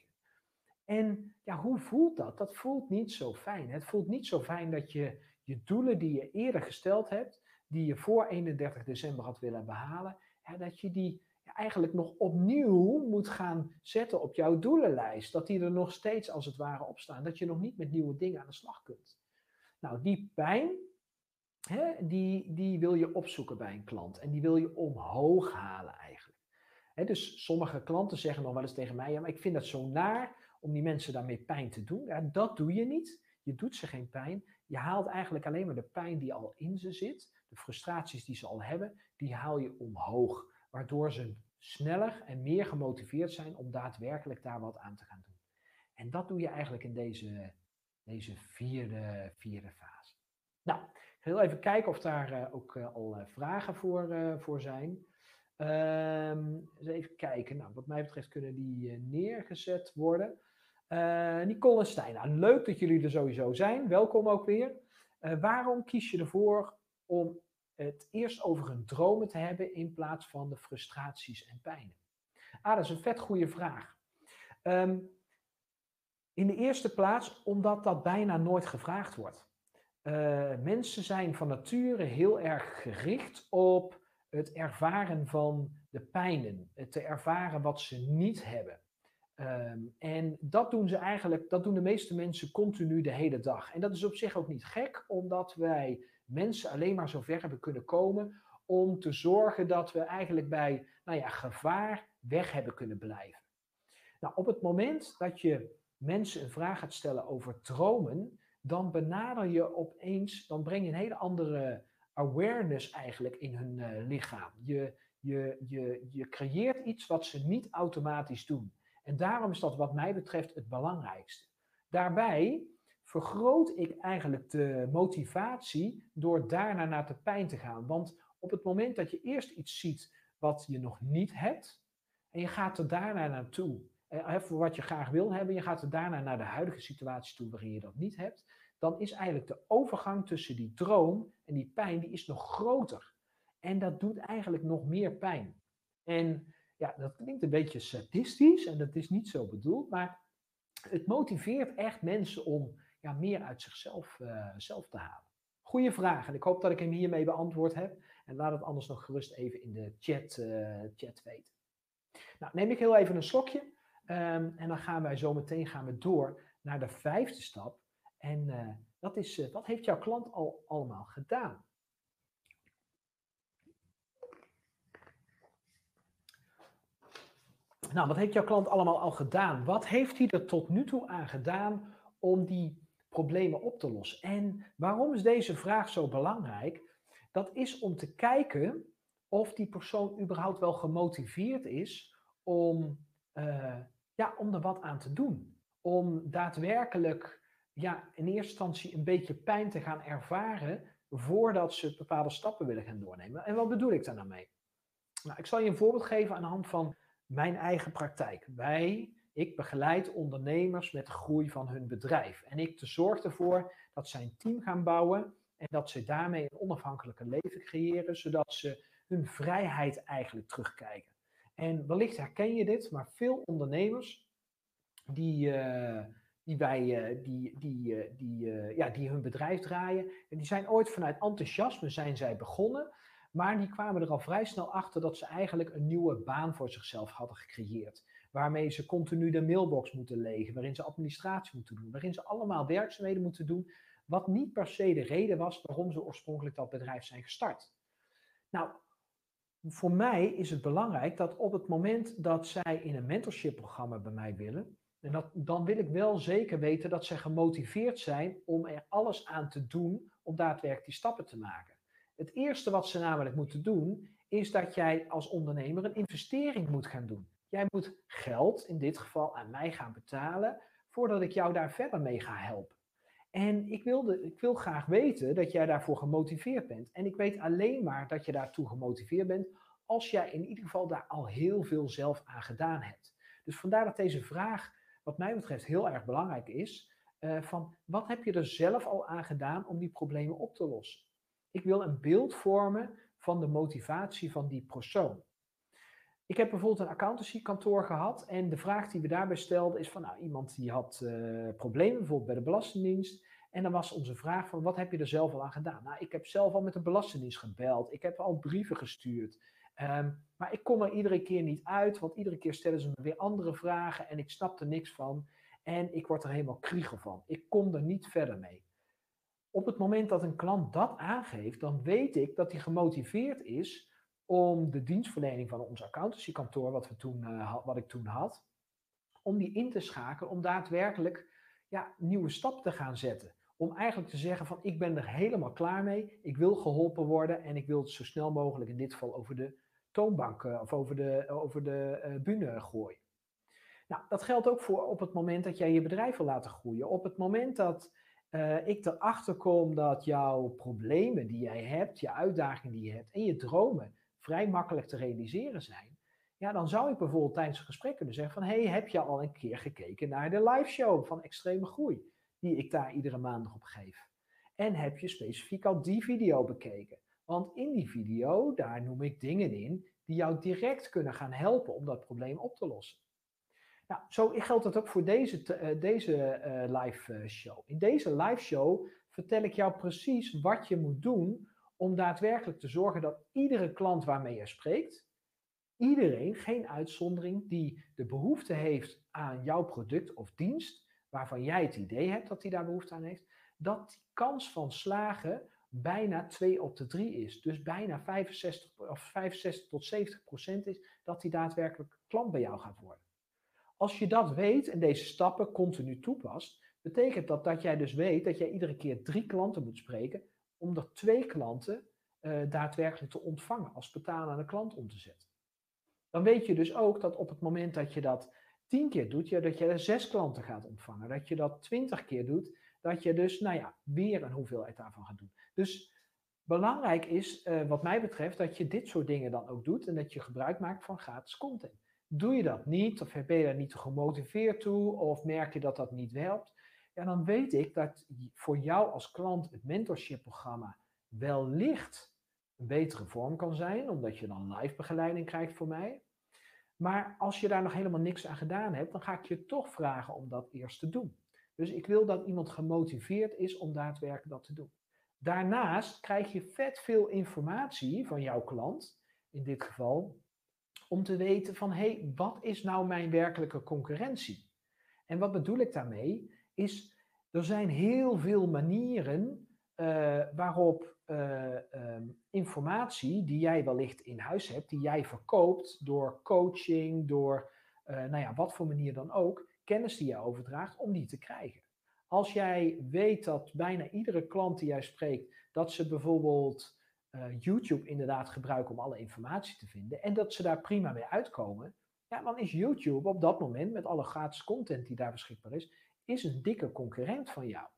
En ja, hoe voelt dat? Dat voelt niet zo fijn. Het voelt niet zo fijn dat je je doelen die je eerder gesteld hebt, die je voor eenendertig december had willen behalen, ja, dat je die ja, eigenlijk nog opnieuw moet gaan zetten op jouw doelenlijst. Dat die er nog steeds als het ware op staan. Dat je nog niet met nieuwe dingen aan de slag kunt. Nou, die pijn, hè, die, die wil je opzoeken bij een klant. En die wil je omhoog halen eigenlijk. Hè, dus sommige klanten zeggen nog wel eens tegen mij, ja, maar ik vind dat zo naar om die mensen daarmee pijn te doen. Ja, dat doe je niet. Je doet ze geen pijn. Je haalt eigenlijk alleen maar de pijn die al in ze zit, de frustraties die ze al hebben, die haal je omhoog. Waardoor ze sneller en meer gemotiveerd zijn om daadwerkelijk daar wat aan te gaan doen. En dat doe je eigenlijk in deze, deze vierde, vierde fase. Nou, ik Heel even kijken of daar uh, ook uh, al uh, vragen voor, uh, voor zijn. Um, eens even kijken. Nou, wat mij betreft kunnen die uh, neergezet worden. Uh, Nicole en Stijn, nou, leuk dat jullie er sowieso zijn. Welkom ook weer. Uh, waarom kies je ervoor om het eerst over hun dromen te hebben in plaats van de frustraties en pijnen? Ah, dat is een vet goede vraag. Um, in de eerste plaats omdat dat bijna nooit gevraagd wordt. Uh, mensen zijn van nature heel erg gericht op het ervaren van de pijnen, het te ervaren wat ze niet hebben. Um, en dat doen ze eigenlijk, dat doen de meeste mensen continu de hele dag. En dat is op zich ook niet gek, omdat wij mensen alleen maar zo ver hebben kunnen komen om te zorgen dat we eigenlijk bij nou ja, gevaar weg hebben kunnen blijven. Nou, op het moment dat je mensen een vraag gaat stellen over dromen, dan benader je opeens, dan breng je een hele andere awareness eigenlijk in hun uh, lichaam. Je, je, je, je creëert iets wat ze niet automatisch doen. En daarom is dat wat mij betreft het belangrijkste. Daarbij vergroot ik eigenlijk de motivatie door daarna naar de pijn te gaan. Want op het moment dat je eerst iets ziet wat je nog niet hebt, en je gaat er daarna naartoe, voor wat je graag wil hebben, je gaat er daarna naar de huidige situatie toe waarin je dat niet hebt, dan is eigenlijk de overgang tussen die droom en die pijn, die is nog groter. En dat doet eigenlijk nog meer pijn. En ja, dat klinkt een beetje sadistisch en dat is niet zo bedoeld, maar het motiveert echt mensen om ja, meer uit zichzelf uh, zelf te halen. Goeie vraag en ik hoop dat ik hem hiermee beantwoord heb. En laat het anders nog gerust even in de chat, uh, chat weten. Nou, neem ik heel even een slokje um, en dan gaan wij zo meteen gaan we door naar de vijfde stap. En uh, dat is, uh, wat heeft jouw klant al allemaal gedaan? Nou, wat heeft jouw klant allemaal al gedaan? Wat heeft hij er tot nu toe aan gedaan om die problemen op te lossen? En waarom is deze vraag zo belangrijk? Dat is om te kijken of die persoon überhaupt wel gemotiveerd is om, uh, ja, om er wat aan te doen. Om daadwerkelijk ja, in eerste instantie een beetje pijn te gaan ervaren voordat ze bepaalde stappen willen gaan doornemen. En wat bedoel ik daar nou mee? Nou, ik zal je een voorbeeld geven aan de hand van mijn eigen praktijk. Wij, ik begeleid ondernemers met de groei van hun bedrijf. En ik zorg ervoor dat zij een team gaan bouwen en dat ze daarmee een onafhankelijke leven creëren, zodat ze hun vrijheid eigenlijk terugkijken. En wellicht herken je dit, maar veel ondernemers die, uh, die, wij, uh, die, die, uh, die, uh, ja, die hun bedrijf draaien, en die zijn ooit vanuit enthousiasme zijn zij begonnen, maar die kwamen er al vrij snel achter dat ze eigenlijk een nieuwe baan voor zichzelf hadden gecreëerd. Waarmee ze continu de mailbox moeten legen, waarin ze administratie moeten doen, waarin ze allemaal werkzaamheden moeten doen, wat niet per se de reden was waarom ze oorspronkelijk dat bedrijf zijn gestart. Nou, voor mij is het belangrijk dat op het moment dat zij in een mentorship-programma bij mij willen, en dat, dan wil ik wel zeker weten dat zij gemotiveerd zijn om er alles aan te doen om daadwerkelijk die stappen te maken. Het eerste wat ze namelijk moeten doen, is dat jij als ondernemer een investering moet gaan doen. Jij moet geld, in dit geval aan mij gaan betalen, voordat ik jou daar verder mee ga helpen. En ik, wilde, ik wil graag weten dat jij daarvoor gemotiveerd bent. En ik weet alleen maar dat je daartoe gemotiveerd bent als jij in ieder geval daar al heel veel zelf aan gedaan hebt. Dus vandaar dat deze vraag wat mij betreft heel erg belangrijk is. Uh, van wat heb je er zelf al aan gedaan om die problemen op te lossen? Ik wil een beeld vormen van de motivatie van die persoon. Ik heb bijvoorbeeld een accountancykantoor gehad en de vraag die we daarbij stelden is van nou, iemand die had uh, problemen, bijvoorbeeld bij de Belastingdienst. En dan was onze vraag van wat heb je er zelf al aan gedaan? Nou, ik heb zelf al met de Belastingdienst gebeld, ik heb al brieven gestuurd. Um, maar ik kom er iedere keer niet uit, want iedere keer stellen ze me weer andere vragen en ik snap er niks van. En ik word er helemaal kriegel van. Ik kom er niet verder mee. Op het moment dat een klant dat aangeeft, dan weet ik dat hij gemotiveerd is om de dienstverlening van ons accountancykantoor, wat, we toen, uh, wat ik toen had, om die in te schakelen, om daadwerkelijk ja, nieuwe stappen te gaan zetten. Om eigenlijk te zeggen van ik ben er helemaal klaar mee, ik wil geholpen worden en ik wil het zo snel mogelijk in dit geval over de toonbank uh, of over de, over de uh, bühne gooien. Nou, dat geldt ook voor op het moment dat jij je bedrijf wil laten groeien. Op het moment dat uh, ik erachter kom dat jouw problemen die jij hebt, je uitdagingen die je hebt en je dromen vrij makkelijk te realiseren zijn, ja, dan zou ik bijvoorbeeld tijdens een gesprek kunnen zeggen van, hey, heb je al een keer gekeken naar de live show van Extreme Groei, die ik daar iedere maandag op geef? En heb je specifiek al die video bekeken? Want in die video, daar noem ik dingen in die jou direct kunnen gaan helpen om dat probleem op te lossen. Nou, zo geldt het ook voor deze, uh, deze uh, live show. In deze live show vertel ik jou precies wat je moet doen om daadwerkelijk te zorgen dat iedere klant waarmee je spreekt, iedereen, geen uitzondering, die de behoefte heeft aan jouw product of dienst, waarvan jij het idee hebt dat hij daar behoefte aan heeft, dat die kans van slagen bijna twee op de drie is. Dus bijna vijfenzestig, of vijfenzestig tot zeventig procent is dat hij daadwerkelijk klant bij jou gaat worden. Als je dat weet en deze stappen continu toepast, betekent dat dat jij dus weet dat jij iedere keer drie klanten moet spreken om er twee klanten uh, daadwerkelijk te ontvangen, als betalende klant om te zetten. Dan weet je dus ook dat op het moment dat je dat tien keer doet, ja, dat je er zes klanten gaat ontvangen. Dat je dat twintig keer doet, dat je dus, nou ja, weer een hoeveelheid daarvan gaat doen. Dus belangrijk is, uh, wat mij betreft, dat je dit soort dingen dan ook doet en dat je gebruik maakt van gratis content. Doe je dat niet, of ben je daar niet gemotiveerd toe, of merk je dat dat niet helpt, ja, dan weet ik dat voor jou als klant het mentorship-programma wellicht een betere vorm kan zijn, omdat je dan live begeleiding krijgt voor mij. Maar als je daar nog helemaal niks aan gedaan hebt, dan ga ik je toch vragen om dat eerst te doen. Dus ik wil dat iemand gemotiveerd is om daadwerkelijk dat te doen. Daarnaast krijg je vet veel informatie van jouw klant, in dit geval, om te weten van, hé, hey, wat is nou mijn werkelijke concurrentie? En wat bedoel ik daarmee? Is, er zijn heel veel manieren uh, waarop uh, um, informatie die jij wellicht in huis hebt, die jij verkoopt door coaching, door uh, nou ja, wat voor manier dan ook, kennis die jij overdraagt, om die te krijgen. Als jij weet dat bijna iedere klant die jij spreekt, dat ze bijvoorbeeld uh, YouTube inderdaad gebruiken om alle informatie te vinden en dat ze daar prima mee uitkomen, ja, dan is YouTube op dat moment, met alle gratis content die daar beschikbaar is, is een dikke concurrent van jou.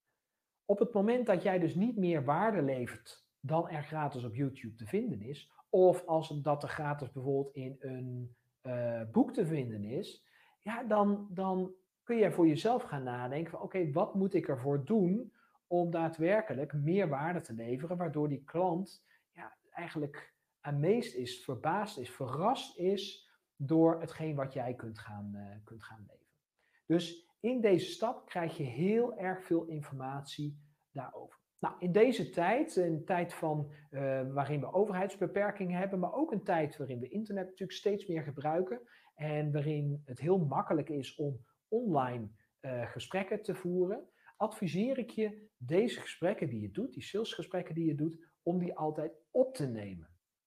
Op het moment dat jij dus niet meer waarde levert dan er gratis op YouTube te vinden is, of als dat er gratis bijvoorbeeld in een uh, boek te vinden is, ja, dan, dan kun je voor jezelf gaan nadenken van oké, okay, wat moet ik ervoor doen om daadwerkelijk meer waarde te leveren, waardoor die klant ja, eigenlijk amazed is, verbaasd is, verrast is door hetgeen wat jij kunt gaan, uh, kunt gaan leveren. Dus in deze stap krijg je heel erg veel informatie daarover. Nou, in deze tijd, een tijd van, uh, waarin we overheidsbeperkingen hebben, maar ook een tijd waarin we internet natuurlijk steeds meer gebruiken en waarin het heel makkelijk is om online uh, gesprekken te voeren, adviseer ik je deze gesprekken die je doet, die salesgesprekken die je doet, om die altijd op te nemen.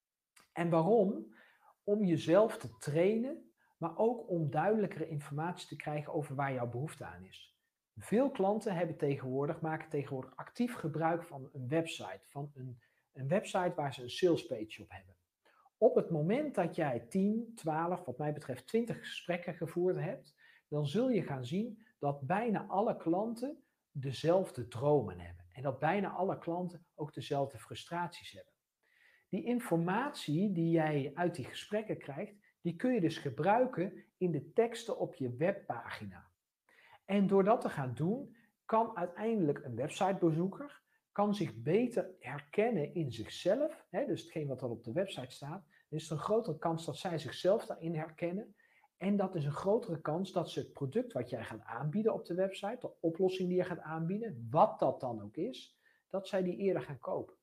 En waarom? Om jezelf te trainen, maar ook om duidelijkere informatie te krijgen over waar jouw behoefte aan is. Veel klanten hebben tegenwoordig, maken tegenwoordig actief gebruik van een website, van een, een website waar ze een salespage op hebben. Op het moment dat jij tien, twaalf, wat mij betreft twintig gesprekken gevoerd hebt, dan zul je gaan zien dat bijna alle klanten dezelfde dromen hebben. En dat bijna alle klanten ook dezelfde frustraties hebben. Die informatie die jij uit die gesprekken krijgt, die kun je dus gebruiken in de teksten op je webpagina. En door dat te gaan doen, kan uiteindelijk een websitebezoeker kan zich beter herkennen in zichzelf. Hè, dus hetgeen wat er op de website staat. Dan is er een grotere kans dat zij zichzelf daarin herkennen. En dat is een grotere kans dat ze het product wat jij gaat aanbieden op de website, de oplossing die je gaat aanbieden, wat dat dan ook is, dat zij die eerder gaan kopen.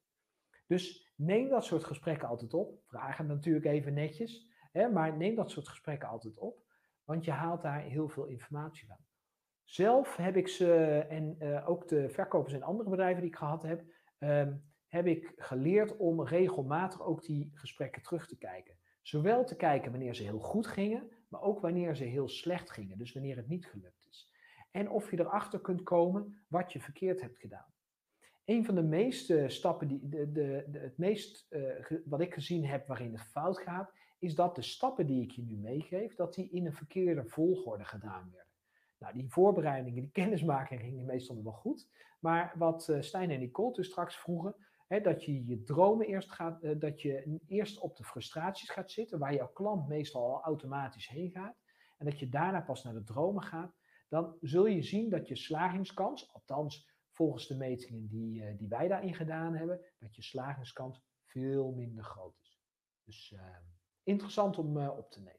Dus neem dat soort gesprekken altijd op. Vraag het natuurlijk even netjes. Hè, maar neem dat soort gesprekken altijd op. Want je haalt daar heel veel informatie van. Zelf heb ik ze, en uh, ook de verkopers in andere bedrijven die ik gehad heb, um, heb ik geleerd om regelmatig ook die gesprekken terug te kijken. Zowel te kijken wanneer ze heel goed gingen, maar ook wanneer ze heel slecht gingen. Dus wanneer het niet gelukt is. En of je erachter kunt komen wat je verkeerd hebt gedaan. Een van de meeste stappen, die, de, de, de, het meest uh, ge, wat ik gezien heb waarin het fout gaat, is dat de stappen die ik je nu meegeef, dat die in een verkeerde volgorde gedaan werden. Nou, die voorbereidingen, die kennismaking gingen meestal nog wel goed. Maar wat uh, Stijn en Nicole dus straks vroegen, hè, dat je je dromen eerst gaat, uh, dat je eerst op de frustraties gaat zitten, waar jouw klant meestal al automatisch heen gaat. En dat je daarna pas naar de dromen gaat. Dan zul je zien dat je slagingskans, althans volgens de metingen die, uh, die wij daarin gedaan hebben, dat je slagingskans veel minder groot is. Dus uh, interessant om uh, op te nemen.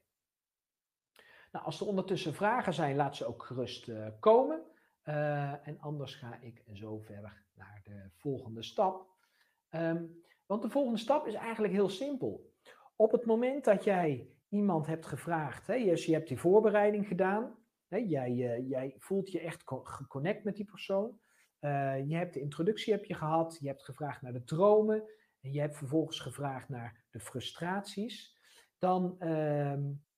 Nou, als er ondertussen vragen zijn, laat ze ook gerust uh, komen. Uh, en anders ga ik zo verder naar de volgende stap. Um, want de volgende stap is eigenlijk heel simpel. Op het moment dat jij iemand hebt gevraagd, hè, dus je hebt die voorbereiding gedaan, hè, jij, uh, jij voelt je echt geconnect met die persoon. Uh, je hebt de introductie heb je gehad, je hebt gevraagd naar de dromen, en je hebt vervolgens gevraagd naar de frustraties. Dan... Uh,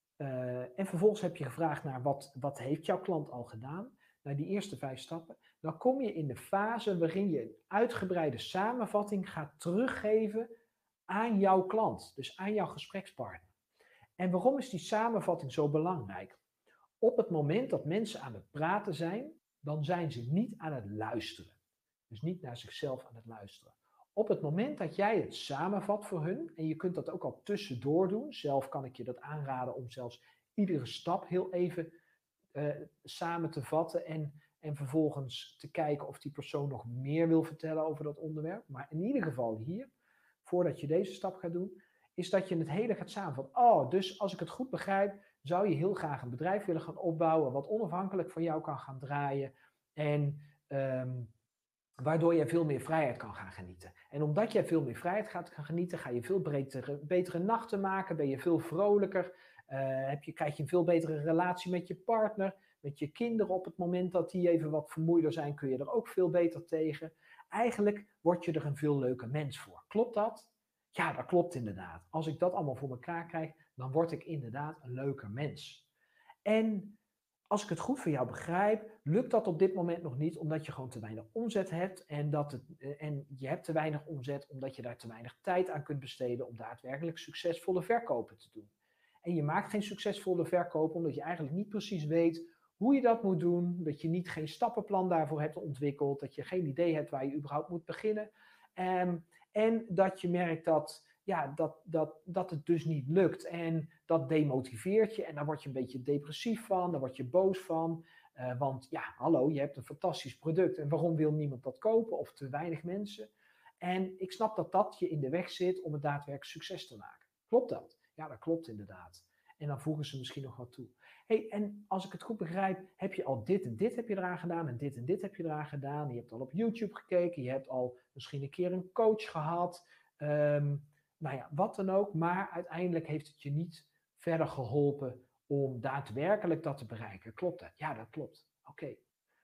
Uh, en vervolgens heb je gevraagd naar wat, wat heeft jouw klant al gedaan. Naar die eerste vijf stappen. Dan kom je in de fase waarin je een uitgebreide samenvatting gaat teruggeven aan jouw klant. Dus aan jouw gesprekspartner. En waarom is die samenvatting zo belangrijk? Op het moment dat mensen aan het praten zijn, dan zijn ze niet aan het luisteren. Dus niet naar zichzelf aan het luisteren. Op het moment dat jij het samenvat voor hun, en je kunt dat ook al tussendoor doen, zelf kan ik je dat aanraden om zelfs iedere stap heel even uh, samen te vatten en, en vervolgens te kijken of die persoon nog meer wil vertellen over dat onderwerp. Maar in ieder geval hier, voordat je deze stap gaat doen, is dat je het hele gaat samenvatten. Oh, dus als ik het goed begrijp, zou je heel graag een bedrijf willen gaan opbouwen wat onafhankelijk van jou kan gaan draaien en... Um, waardoor je veel meer vrijheid kan gaan genieten. En omdat jij veel meer vrijheid gaat gaan genieten, ga je veel betere, betere nachten maken, ben je veel vrolijker, uh, heb je, krijg je een veel betere relatie met je partner, met je kinderen op het moment dat die even wat vermoeider zijn, kun je er ook veel beter tegen. Eigenlijk word je er een veel leuker mens voor. Klopt dat? Ja, dat klopt inderdaad. Als ik dat allemaal voor elkaar krijg, dan word ik inderdaad een leuker mens. En... als ik het goed voor jou begrijp, lukt dat op dit moment nog niet omdat je gewoon te weinig omzet hebt en, dat het, en je hebt te weinig omzet omdat je daar te weinig tijd aan kunt besteden om daadwerkelijk succesvolle verkopen te doen. En je maakt geen succesvolle verkopen omdat je eigenlijk niet precies weet hoe je dat moet doen, dat je niet geen stappenplan daarvoor hebt ontwikkeld, dat je geen idee hebt waar je überhaupt moet beginnen. Um, en dat je merkt dat... ja, dat, dat, dat het dus niet lukt. En dat demotiveert je en daar word je een beetje depressief van, daar word je boos van. Uh, want ja, hallo, je hebt een fantastisch product en waarom wil niemand dat kopen of te weinig mensen? En ik snap dat dat je in de weg zit om het daadwerkelijk succes te maken. Klopt dat? Ja, dat klopt inderdaad. En dan voegen ze misschien nog wat toe. Hey, en als ik het goed begrijp, heb je al dit en dit heb je eraan gedaan en dit en dit heb je eraan gedaan. Je hebt al op YouTube gekeken, je hebt al misschien een keer een coach gehad. Um, Nou ja, wat dan ook, maar uiteindelijk heeft het je niet verder geholpen om daadwerkelijk dat te bereiken. Klopt dat? Ja, dat klopt. Oké. Okay.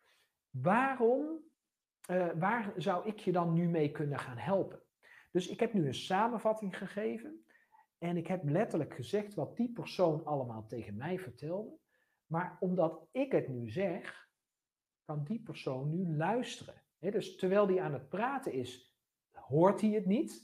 Waarom, uh, waar zou ik je dan nu mee kunnen gaan helpen? Dus ik heb nu een samenvatting gegeven en ik heb letterlijk gezegd wat die persoon allemaal tegen mij vertelde. Maar omdat ik het nu zeg, kan die persoon nu luisteren. He, dus terwijl die aan het praten is, hoort hij het niet.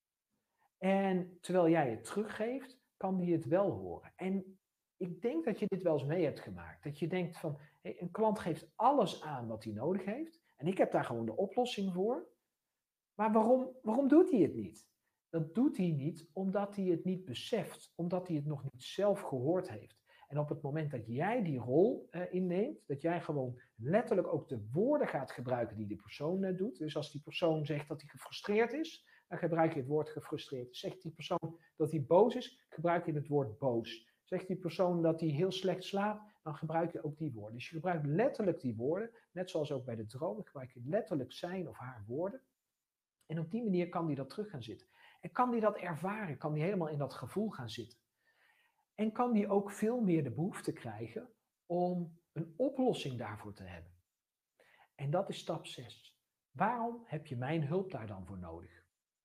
En terwijl jij het teruggeeft, kan die het wel horen. En ik denk dat je dit wel eens mee hebt gemaakt. Dat je denkt van, hey, een klant geeft alles aan wat hij nodig heeft. En ik heb daar gewoon de oplossing voor. Maar waarom, waarom doet hij het niet? Dat doet hij niet omdat hij het niet beseft. Omdat hij het nog niet zelf gehoord heeft. En op het moment dat jij die rol uh, inneemt, dat jij gewoon letterlijk ook de woorden gaat gebruiken die die persoon uh, doet. Dus als die persoon zegt dat hij gefrustreerd is, dan gebruik je het woord gefrustreerd. Zegt die persoon dat hij boos is, gebruik je het woord boos. Zegt die persoon dat hij heel slecht slaapt, dan gebruik je ook die woorden. Dus je gebruikt letterlijk die woorden, net zoals ook bij de droom, gebruik je letterlijk zijn of haar woorden. En op die manier kan die dat terug gaan zitten. En kan die dat ervaren, kan die helemaal in dat gevoel gaan zitten. En kan die ook veel meer de behoefte krijgen om een oplossing daarvoor te hebben. En dat is stap zes. Waarom heb je mijn hulp daar dan voor nodig?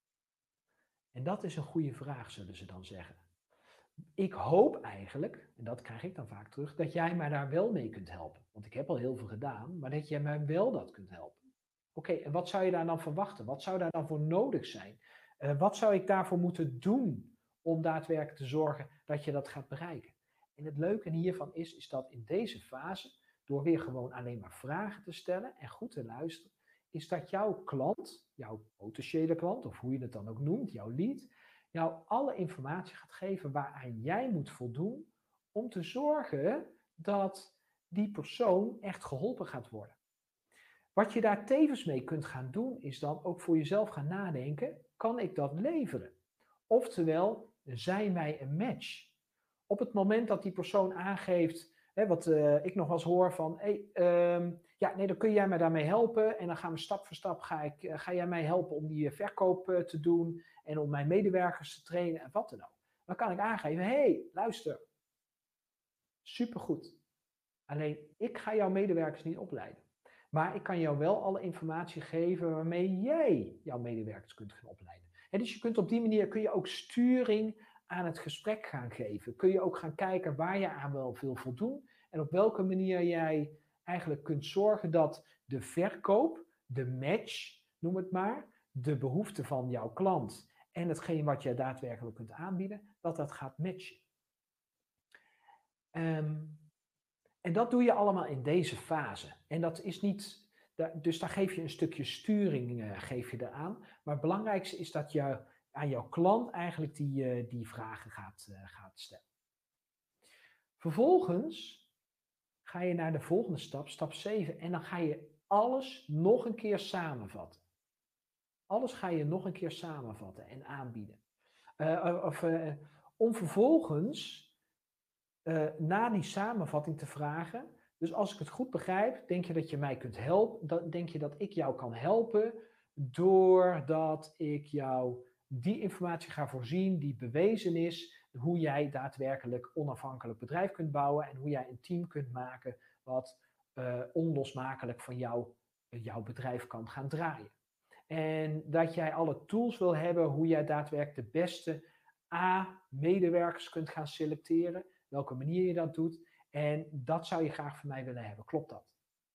En dat is een goede vraag, zullen ze dan zeggen. Ik hoop eigenlijk, en dat krijg ik dan vaak terug, dat jij mij daar wel mee kunt helpen. Want ik heb al heel veel gedaan, maar dat jij mij wel dat kunt helpen. Oké, okay, en wat zou je daar dan verwachten? Wat zou daar dan voor nodig zijn? Uh, wat zou ik daarvoor moeten doen om daadwerkelijk te zorgen dat je dat gaat bereiken? En het leuke hiervan is, is dat in deze fase, door weer gewoon alleen maar vragen te stellen en goed te luisteren, is dat jouw klant, jouw potentiële klant, of hoe je het dan ook noemt, jouw lead, jou alle informatie gaat geven waaraan jij moet voldoen om te zorgen dat die persoon echt geholpen gaat worden. Wat je daar tevens mee kunt gaan doen, is dan ook voor jezelf gaan nadenken, kan ik dat leveren? Oftewel, zijn wij een match? Op het moment dat die persoon aangeeft, hè, wat uh, ik nog wel eens hoor van, hey, um, ja, nee, dan kun jij mij daarmee helpen en dan gaan we stap voor stap, ga, ik, uh, ga jij mij helpen om die verkoop uh, te doen en om mijn medewerkers te trainen en wat dan ook. Dan kan ik aangeven, hé, hey, luister, supergoed. Alleen, ik ga jouw medewerkers niet opleiden. Maar ik kan jou wel alle informatie geven waarmee jij jouw medewerkers kunt gaan opleiden. En dus je kunt op die manier kun je ook sturing aan het gesprek gaan geven. Kun je ook gaan kijken waar je aan wel wil voldoen. En op welke manier jij eigenlijk kunt zorgen dat de verkoop, de match, noem het maar, de behoefte van jouw klant en hetgeen wat je daadwerkelijk kunt aanbieden, dat dat gaat matchen. Um, En dat doe je allemaal in deze fase. En dat is niet, dus daar geef je een stukje sturing uh, geef je eraan. Maar het belangrijkste is dat je aan jouw klant eigenlijk die, uh, die vragen gaat, uh, gaat stellen. Vervolgens ga je naar de volgende stap, stap zeven. En dan ga je alles nog een keer samenvatten. Alles ga je nog een keer samenvatten en aanbieden. Uh, of, uh, om vervolgens Uh, na die samenvatting te vragen. Dus als ik het goed begrijp, denk je dat je mij kunt helpen? Dan denk je dat ik jou kan helpen doordat ik jou die informatie ga voorzien die bewezen is, hoe jij daadwerkelijk onafhankelijk bedrijf kunt bouwen en hoe jij een team kunt maken wat uh, onlosmakelijk van jou, uh, jouw bedrijf kan gaan draaien. En dat jij alle tools wil hebben hoe jij daadwerkelijk de beste A-medewerkers kunt gaan selecteren, welke manier je dat doet. En dat zou je graag van mij willen hebben. Klopt dat?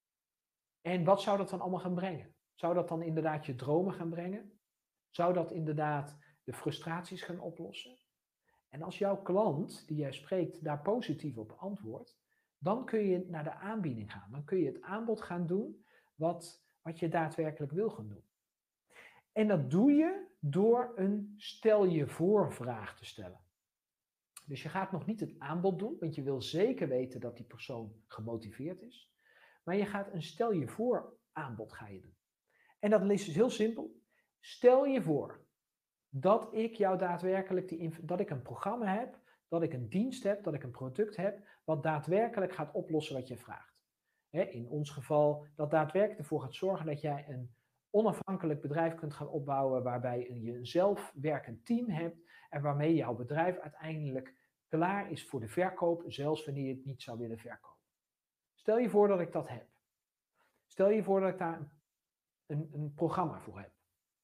En wat zou dat dan allemaal gaan brengen? Zou dat dan inderdaad je dromen gaan brengen? Zou dat inderdaad de frustraties gaan oplossen? En als jouw klant, die jij spreekt, daar positief op antwoordt, dan kun je naar de aanbieding gaan. Dan kun je het aanbod gaan doen wat, wat je daadwerkelijk wil gaan doen. En dat doe je door een stel je voor vraag te stellen. Dus je gaat nog niet het aanbod doen, want je wil zeker weten dat die persoon gemotiveerd is. Maar je gaat een stel je voor aanbod ga je doen. En dat is dus heel simpel. Stel je voor dat ik jou daadwerkelijk, die, dat ik een programma heb, dat ik een dienst heb, dat ik een product heb, wat daadwerkelijk gaat oplossen wat je vraagt. In ons geval, dat daadwerkelijk ervoor gaat zorgen dat jij een onafhankelijk bedrijf kunt gaan opbouwen, waarbij je een zelfwerkend team hebt en waarmee jouw bedrijf uiteindelijk klaar is voor de verkoop, zelfs wanneer je het niet zou willen verkopen. Stel je voor dat ik dat heb. Stel je voor dat ik daar een, een programma voor heb.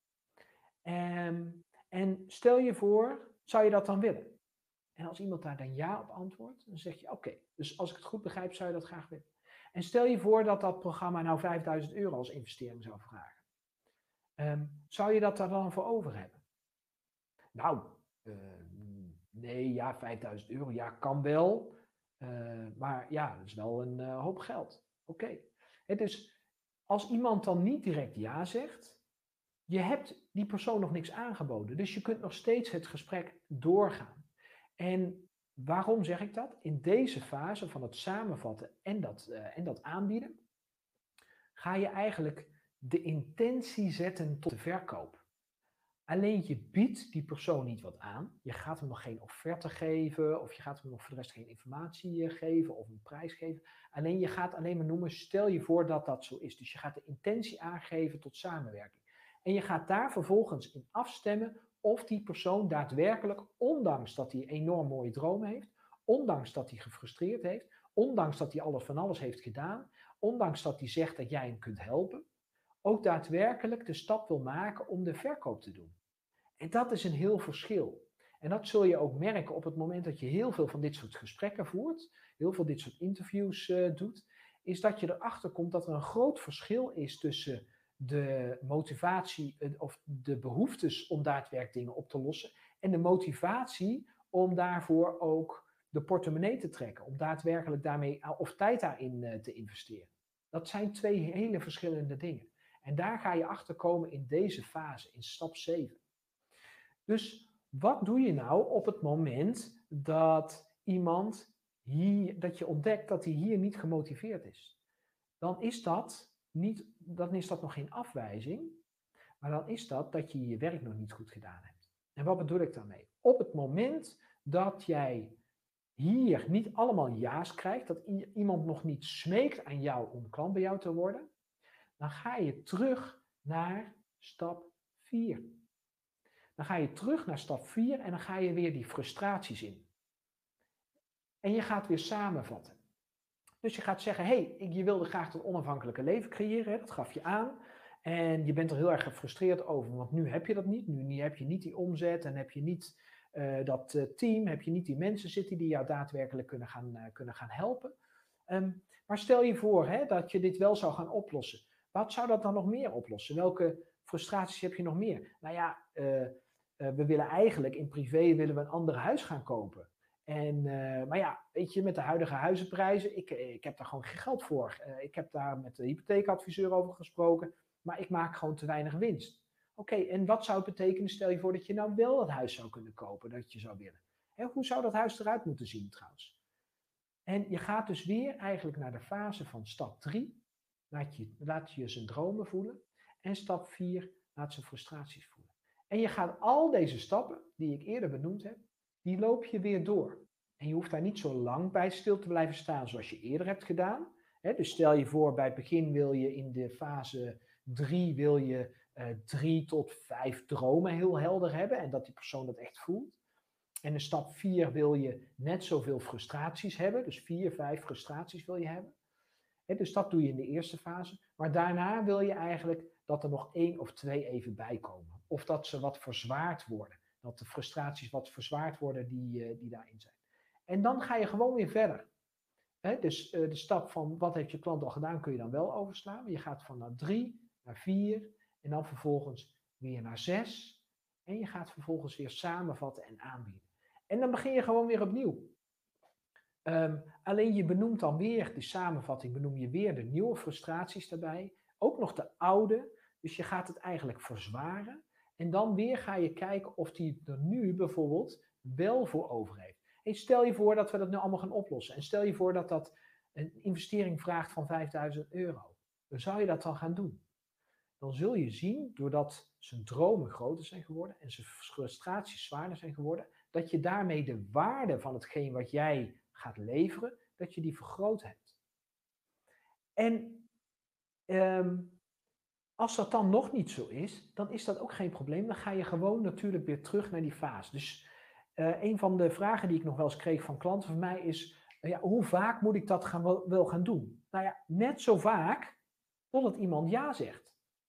En, en stel je voor, zou je dat dan willen? En als iemand daar dan ja op antwoordt, dan zeg je oké, okay, dus als ik het goed begrijp, zou je dat graag willen. En stel je voor dat dat programma nou vijfduizend euro als investering zou vragen. Um, zou je dat daar dan voor over hebben? Nou, uh, nee, ja, vijfduizend euro, ja, kan wel. Uh, maar ja, dat is wel een uh, hoop geld. Oké. Okay. Dus als iemand dan niet direct ja zegt, je hebt die persoon nog niks aangeboden. Dus je kunt nog steeds het gesprek doorgaan. En waarom zeg ik dat? In deze fase van het samenvatten en dat, uh, en dat aanbieden, ga je eigenlijk de intentie zetten tot de verkoop. Alleen je biedt die persoon niet wat aan. Je gaat hem nog geen offerte geven of je gaat hem nog voor de rest geen informatie geven of een prijs geven. Alleen je gaat alleen maar noemen, stel je voor dat dat zo is. Dus je gaat de intentie aangeven tot samenwerking. En je gaat daar vervolgens in afstemmen of die persoon daadwerkelijk, ondanks dat hij een enorm mooie droom heeft, ondanks dat hij gefrustreerd heeft, ondanks dat hij alles van alles heeft gedaan, ondanks dat hij zegt dat jij hem kunt helpen, ook daadwerkelijk de stap wil maken om de verkoop te doen. En dat is een heel verschil. En dat zul je ook merken op het moment dat je heel veel van dit soort gesprekken voert, heel veel dit soort interviews uh, doet, is dat je erachter komt dat er een groot verschil is tussen de motivatie uh, of de behoeftes om daadwerkelijk dingen op te lossen en de motivatie om daarvoor ook de portemonnee te trekken, om daadwerkelijk daarmee of tijd daarin uh, te investeren. Dat zijn twee hele verschillende dingen. En daar ga je achter komen in deze fase, in stap zeven. Dus wat doe je nou op het moment dat iemand hier, dat je ontdekt dat hij hier niet gemotiveerd is? Dan is dat, niet, dan is dat nog geen afwijzing, maar dan is dat dat je je werk nog niet goed gedaan hebt. En wat bedoel ik daarmee? Op het moment dat jij hier niet allemaal ja's krijgt, dat iemand nog niet smeekt aan jou om klant bij jou te worden, dan ga je terug naar stap vier. Dan ga je terug naar stap vier en dan ga je weer die frustraties in. En je gaat weer samenvatten. Dus je gaat zeggen, hé, hey, je wilde graag dat onafhankelijke leven creëren, hè, dat gaf je aan. En je bent er heel erg gefrustreerd over, want nu heb je dat niet. Nu heb je niet die omzet en heb je niet uh, dat uh, team, heb je niet die mensen zitten die jou daadwerkelijk kunnen gaan, uh, kunnen gaan helpen. Um, maar stel je voor hè, dat je dit wel zou gaan oplossen. Wat zou dat dan nog meer oplossen? Welke frustraties heb je nog meer? Nou ja, uh, uh, we willen eigenlijk in privé willen we een ander huis gaan kopen. En, uh, maar ja, weet je, met de huidige huizenprijzen, ik, ik heb daar gewoon geen geld voor. Uh, ik heb daar met de hypotheekadviseur over gesproken, maar ik maak gewoon te weinig winst. Oké, okay, en wat zou het betekenen, stel je voor dat je nou wel het huis zou kunnen kopen dat je zou willen. Hè, hoe zou dat huis eruit moeten zien trouwens? En je gaat dus weer eigenlijk naar de fase van stap drie, laat je, laat je zijn dromen voelen. En stap vier, laat zijn frustraties voelen. En je gaat al deze stappen, die ik eerder benoemd heb, die loop je weer door. En je hoeft daar niet zo lang bij stil te blijven staan zoals je eerder hebt gedaan. He, dus stel je voor, bij het begin wil je in de fase drie wil je uh, drie tot vijf dromen heel helder hebben en dat die persoon dat echt voelt. En in stap vier wil je net zoveel frustraties hebben, dus vier, vijf frustraties wil je hebben. He, dus dat doe je in de eerste fase. Maar daarna wil je eigenlijk dat er nog één of twee even bij komen. Of dat ze wat verzwaard worden. Dat de frustraties wat verzwaard worden die, uh, die daarin zijn. En dan ga je gewoon weer verder. He, dus uh, de stap van wat heeft je klant al gedaan kun je dan wel overslaan. Je gaat van naar drie, naar vier en dan vervolgens weer naar zes. En je gaat vervolgens weer samenvatten en aanbieden. En dan begin je gewoon weer opnieuw. Um, alleen je benoemt dan weer, de samenvatting benoem je weer de nieuwe frustraties daarbij. Ook nog de oude. Dus je gaat het eigenlijk verzwaren. En dan weer ga je kijken of die er nu bijvoorbeeld wel voor over heeft. Hey, stel je voor dat we dat nu allemaal gaan oplossen. En stel je voor dat dat een investering vraagt van vijfduizend euro. Dan zou je dat dan gaan doen. Dan zul je zien, doordat zijn dromen groter zijn geworden en zijn frustraties zwaarder zijn geworden, dat je daarmee de waarde van hetgeen wat jij gaat leveren, dat je die vergroot hebt. En um, als dat dan nog niet zo is, dan is dat ook geen probleem. Dan ga je gewoon natuurlijk weer terug naar die fase. Dus uh, een van de vragen die ik nog wel eens kreeg van klanten van mij is, uh, ja, hoe vaak moet ik dat gaan, wel, wel gaan doen? Nou ja, net zo vaak totdat iemand ja zegt.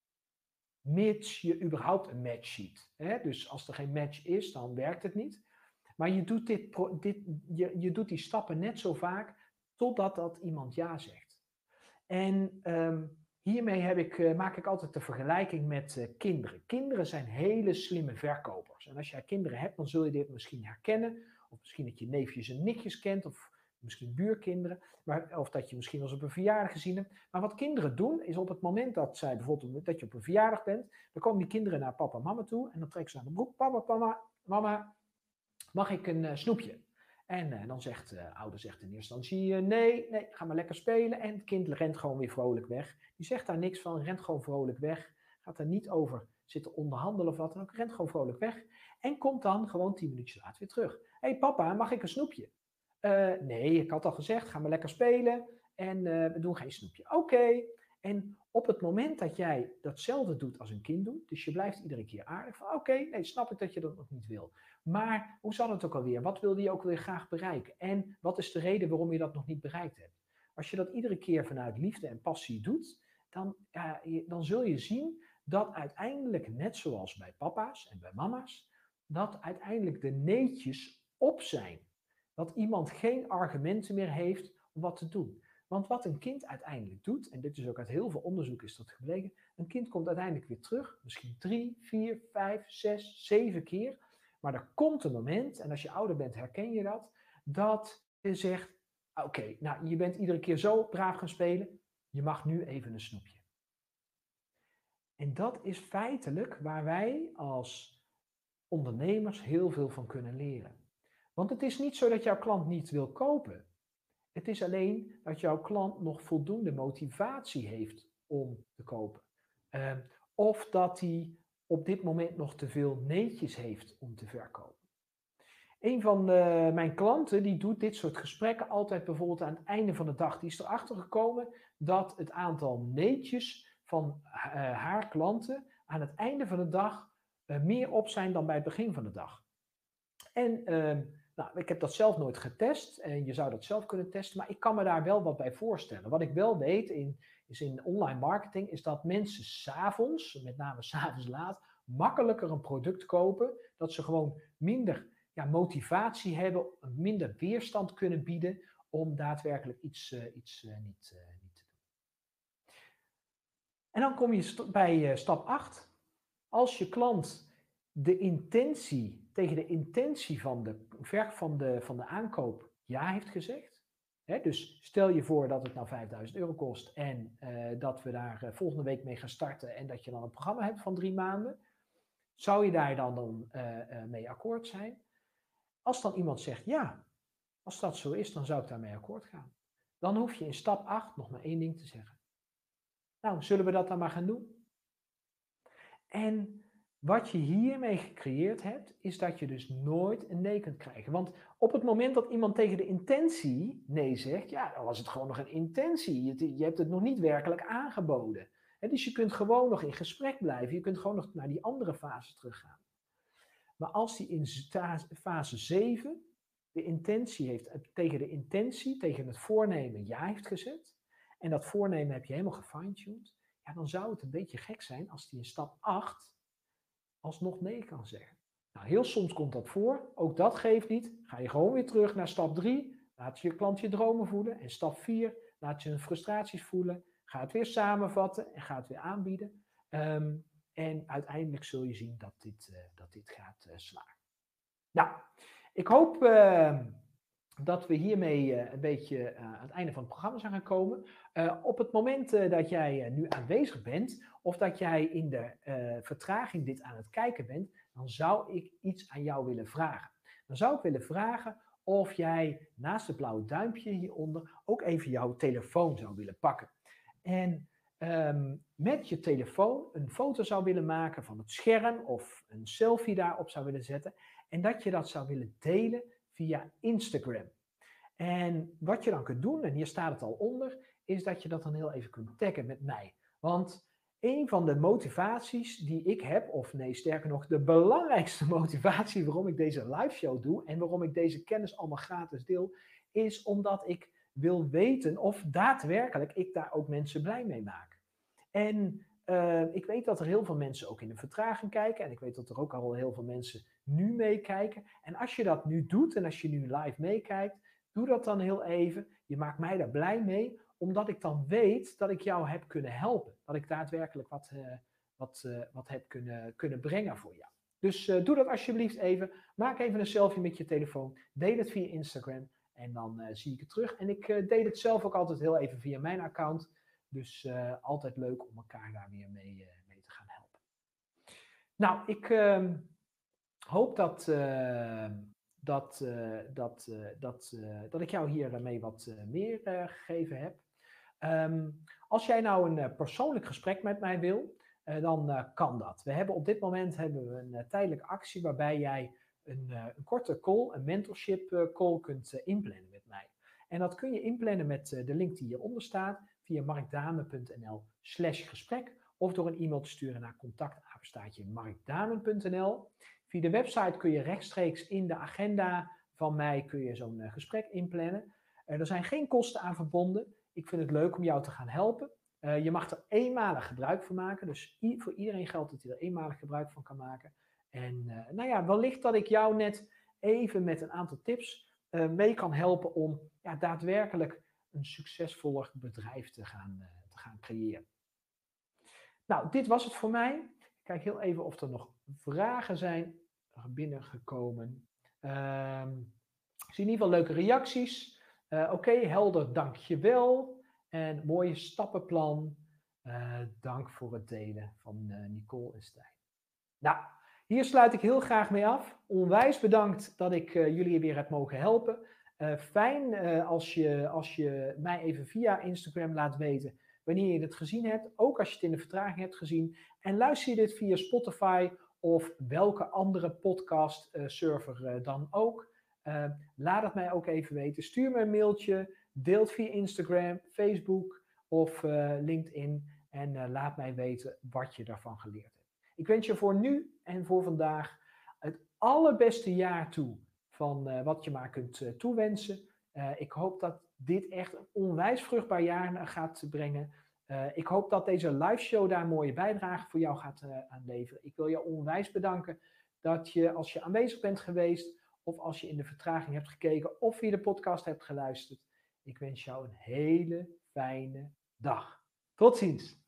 Mits je überhaupt een match ziet. Hè? Dus als er geen match is, dan werkt het niet. Maar je doet, dit, dit, je, je doet die stappen net zo vaak totdat dat iemand ja zegt. En um, hiermee heb ik, uh, maak ik altijd de vergelijking met uh, kinderen. Kinderen zijn hele slimme verkopers. En als jij kinderen hebt, dan zul je dit misschien herkennen. Of misschien dat je neefjes en nichtjes kent, of misschien buurkinderen. Maar, of dat je misschien wel eens op een verjaardag gezien hebt. Maar wat kinderen doen, is op het moment dat, zij bijvoorbeeld, dat je op een verjaardag bent, dan komen die kinderen naar papa en mama toe. En dan trekken ze aan de broek. Papa, mama, mama, mag ik een uh, snoepje? En uh, dan zegt de uh, ouder zegt in eerste instantie, uh, nee, nee, ga maar lekker spelen. En het kind rent gewoon weer vrolijk weg. Die zegt daar niks van, rent gewoon vrolijk weg. Gaat er niet over zitten onderhandelen of wat dan ook. Rent gewoon vrolijk weg. En komt dan gewoon tien minuutjes later weer terug. Hé hey, papa, mag ik een snoepje? Uh, nee, ik had al gezegd, ga maar lekker spelen. En uh, we doen geen snoepje. Oké. Okay. En op het moment dat jij datzelfde doet als een kind doet, dus je blijft iedere keer aardig van, oké, okay, nee, snap ik dat je dat nog niet wil. Maar hoe zat het ook alweer? Wat wilde je ook weer graag bereiken? En wat is de reden waarom je dat nog niet bereikt hebt? Als je dat iedere keer vanuit liefde en passie doet, dan, uh, je, dan zul je zien dat uiteindelijk, net zoals bij papa's en bij mama's, dat uiteindelijk de neetjes op zijn. Dat iemand geen argumenten meer heeft om wat te doen. Want wat een kind uiteindelijk doet, en dit is ook uit heel veel onderzoek is dat gebleken, een kind komt uiteindelijk weer terug, misschien drie, vier, vijf, zes, zeven keer. Maar er komt een moment, en als je ouder bent herken je dat, dat je zegt, oké, okay, nou je bent iedere keer zo braaf gaan spelen, je mag nu even een snoepje. En dat is feitelijk waar wij als ondernemers heel veel van kunnen leren. Want het is niet zo dat jouw klant niet wil kopen. Het is alleen dat jouw klant nog voldoende motivatie heeft om te kopen. Uh, of dat hij op dit moment nog te veel neetjes heeft om te verkopen. Een van de, mijn klanten die doet dit soort gesprekken altijd bijvoorbeeld aan het einde van de dag. Die is erachter gekomen dat het aantal neetjes van uh, haar klanten aan het einde van de dag uh, meer op zijn dan bij het begin van de dag. En uh, nou, ik heb dat zelf nooit getest en je zou dat zelf kunnen testen, maar ik kan me daar wel wat bij voorstellen. Wat ik wel weet in, is in online marketing is dat mensen 's avonds, met name 's avonds laat, makkelijker een product kopen, dat ze gewoon minder ja, motivatie hebben, minder weerstand kunnen bieden om daadwerkelijk iets, uh, iets uh, niet, uh, niet te doen. En dan kom je st- bij uh, stap acht. Als je klant de intentie, tegen de intentie van de, van de, van de aankoop ja heeft gezegd. Hè, dus stel je voor dat het nou vijfduizend euro kost en uh, dat we daar uh, volgende week mee gaan starten en dat je dan een programma hebt van drie maanden. Zou je daar dan, dan uh, uh, mee akkoord zijn? Als dan iemand zegt ja, als dat zo is, dan zou ik daarmee akkoord gaan. Dan hoef je in stap acht nog maar één ding te zeggen. Nou, zullen we dat dan maar gaan doen? En wat je hiermee gecreëerd hebt, is dat je dus nooit een nee kunt krijgen. Want op het moment dat iemand tegen de intentie nee zegt, ja, dan was het gewoon nog een intentie. Je, je hebt het nog niet werkelijk aangeboden. He, dus je kunt gewoon nog in gesprek blijven. Je kunt gewoon nog naar die andere fase teruggaan. Maar als die in fase zeven de intentie heeft, tegen de intentie, tegen het voornemen ja heeft gezet, en dat voornemen heb je helemaal gefine-tuned, ja, dan zou het een beetje gek zijn als die in stap acht alsnog nee kan zeggen. Nou, heel soms komt dat voor, ook dat geeft niet. Ga je gewoon weer terug naar stap drie, laat je klant je dromen voelen. En stap vier, laat je hun frustraties voelen. Ga het weer samenvatten en ga het weer aanbieden. Um, en uiteindelijk zul je zien dat dit, uh, dat dit gaat uh, slagen. Nou, ik hoop uh, dat we hiermee uh, een beetje uh, aan het einde van het programma zijn gekomen. Uh, op het moment uh, dat jij uh, nu aanwezig bent, of dat jij in de uh, vertraging dit aan het kijken bent, dan zou ik iets aan jou willen vragen. Dan zou ik willen vragen of jij naast het blauwe duimpje hieronder ook even jouw telefoon zou willen pakken. En um, met je telefoon een foto zou willen maken van het scherm of een selfie daarop zou willen zetten. En dat je dat zou willen delen via Instagram. En wat je dan kunt doen, en hier staat het al onder, is dat je dat dan heel even kunt taggen met mij. Want een van de motivaties die ik heb, of nee, sterker nog, de belangrijkste motivatie waarom ik deze live show doe en waarom ik deze kennis allemaal gratis deel, is omdat ik wil weten of daadwerkelijk ik daar ook mensen blij mee maak. En uh, ik weet dat er heel veel mensen ook in de vertraging kijken en ik weet dat er ook al heel veel mensen nu meekijken. En als je dat nu doet en als je nu live meekijkt, doe dat dan heel even. Je maakt mij daar blij mee, omdat ik dan weet dat ik jou heb kunnen helpen. Dat ik daadwerkelijk wat, uh, wat, uh, wat heb kunnen, kunnen brengen voor jou. Dus uh, doe dat alsjeblieft even. Maak even een selfie met je telefoon. Deel het via Instagram en dan uh, zie ik het terug. En ik uh, deel het zelf ook altijd heel even via mijn account. Dus uh, altijd leuk om elkaar daar weer mee, uh, mee te gaan helpen. Nou, ik uh, hoop dat... Uh, Dat, uh, dat, uh, dat, uh, dat ik jou hiermee wat uh, meer uh, gegeven heb. Um, als jij nou een uh, persoonlijk gesprek met mij wil, uh, dan uh, kan dat. We hebben op dit moment hebben we een uh, tijdelijke actie waarbij jij een, uh, een korte call, een mentorship uh, call kunt uh, inplannen met mij. En dat kun je inplannen met uh, de link die hieronder staat via markdamen.nl slash gesprek of door een e-mail te sturen naar contactapenstaartje markdamen.nl. Via de website kun je rechtstreeks in de agenda van mij kun je zo'n uh, gesprek inplannen. Uh, er zijn geen kosten aan verbonden. Ik vind het leuk om jou te gaan helpen. Uh, je mag er eenmalig gebruik van maken. Dus i- voor iedereen geldt dat hij er eenmalig gebruik van kan maken. En uh, nou ja, wellicht dat ik jou net even met een aantal tips uh, mee kan helpen om ja, daadwerkelijk een succesvoller bedrijf te gaan, uh, te gaan creëren. Nou, dit was het voor mij. Ik kijk heel even of er nog vragen zijn binnengekomen. Um, Ik zie in ieder geval leuke reacties. Uh, Oké, okay, helder, dankjewel. En mooie stappenplan. Uh, dank voor het delen van uh, Nicole en Stijn. Nou, hier sluit ik heel graag mee af. Onwijs bedankt dat ik uh, jullie weer heb mogen helpen. Uh, fijn uh, als, je, als je mij even via Instagram laat weten wanneer je het gezien hebt. Ook als je het in de vertraging hebt gezien. En luister je dit via Spotify of welke andere podcast uh, server uh, dan ook. Uh, laat het mij ook even weten. Stuur me een mailtje. Deel het via Instagram, Facebook of uh, LinkedIn. En uh, laat mij weten wat je daarvan geleerd hebt. Ik wens je voor nu en voor vandaag het allerbeste jaar toe van uh, wat je maar kunt uh, toewensen. Uh, ik hoop dat dit echt een onwijs vruchtbaar jaar gaat brengen. Uh, ik hoop dat deze live show daar een mooie bijdrage voor jou gaat uh, aan leveren. Ik wil je onwijs bedanken dat je, als je aanwezig bent geweest, of als je in de vertraging hebt gekeken, of via de podcast hebt geluisterd. Ik wens jou een hele fijne dag. Tot ziens!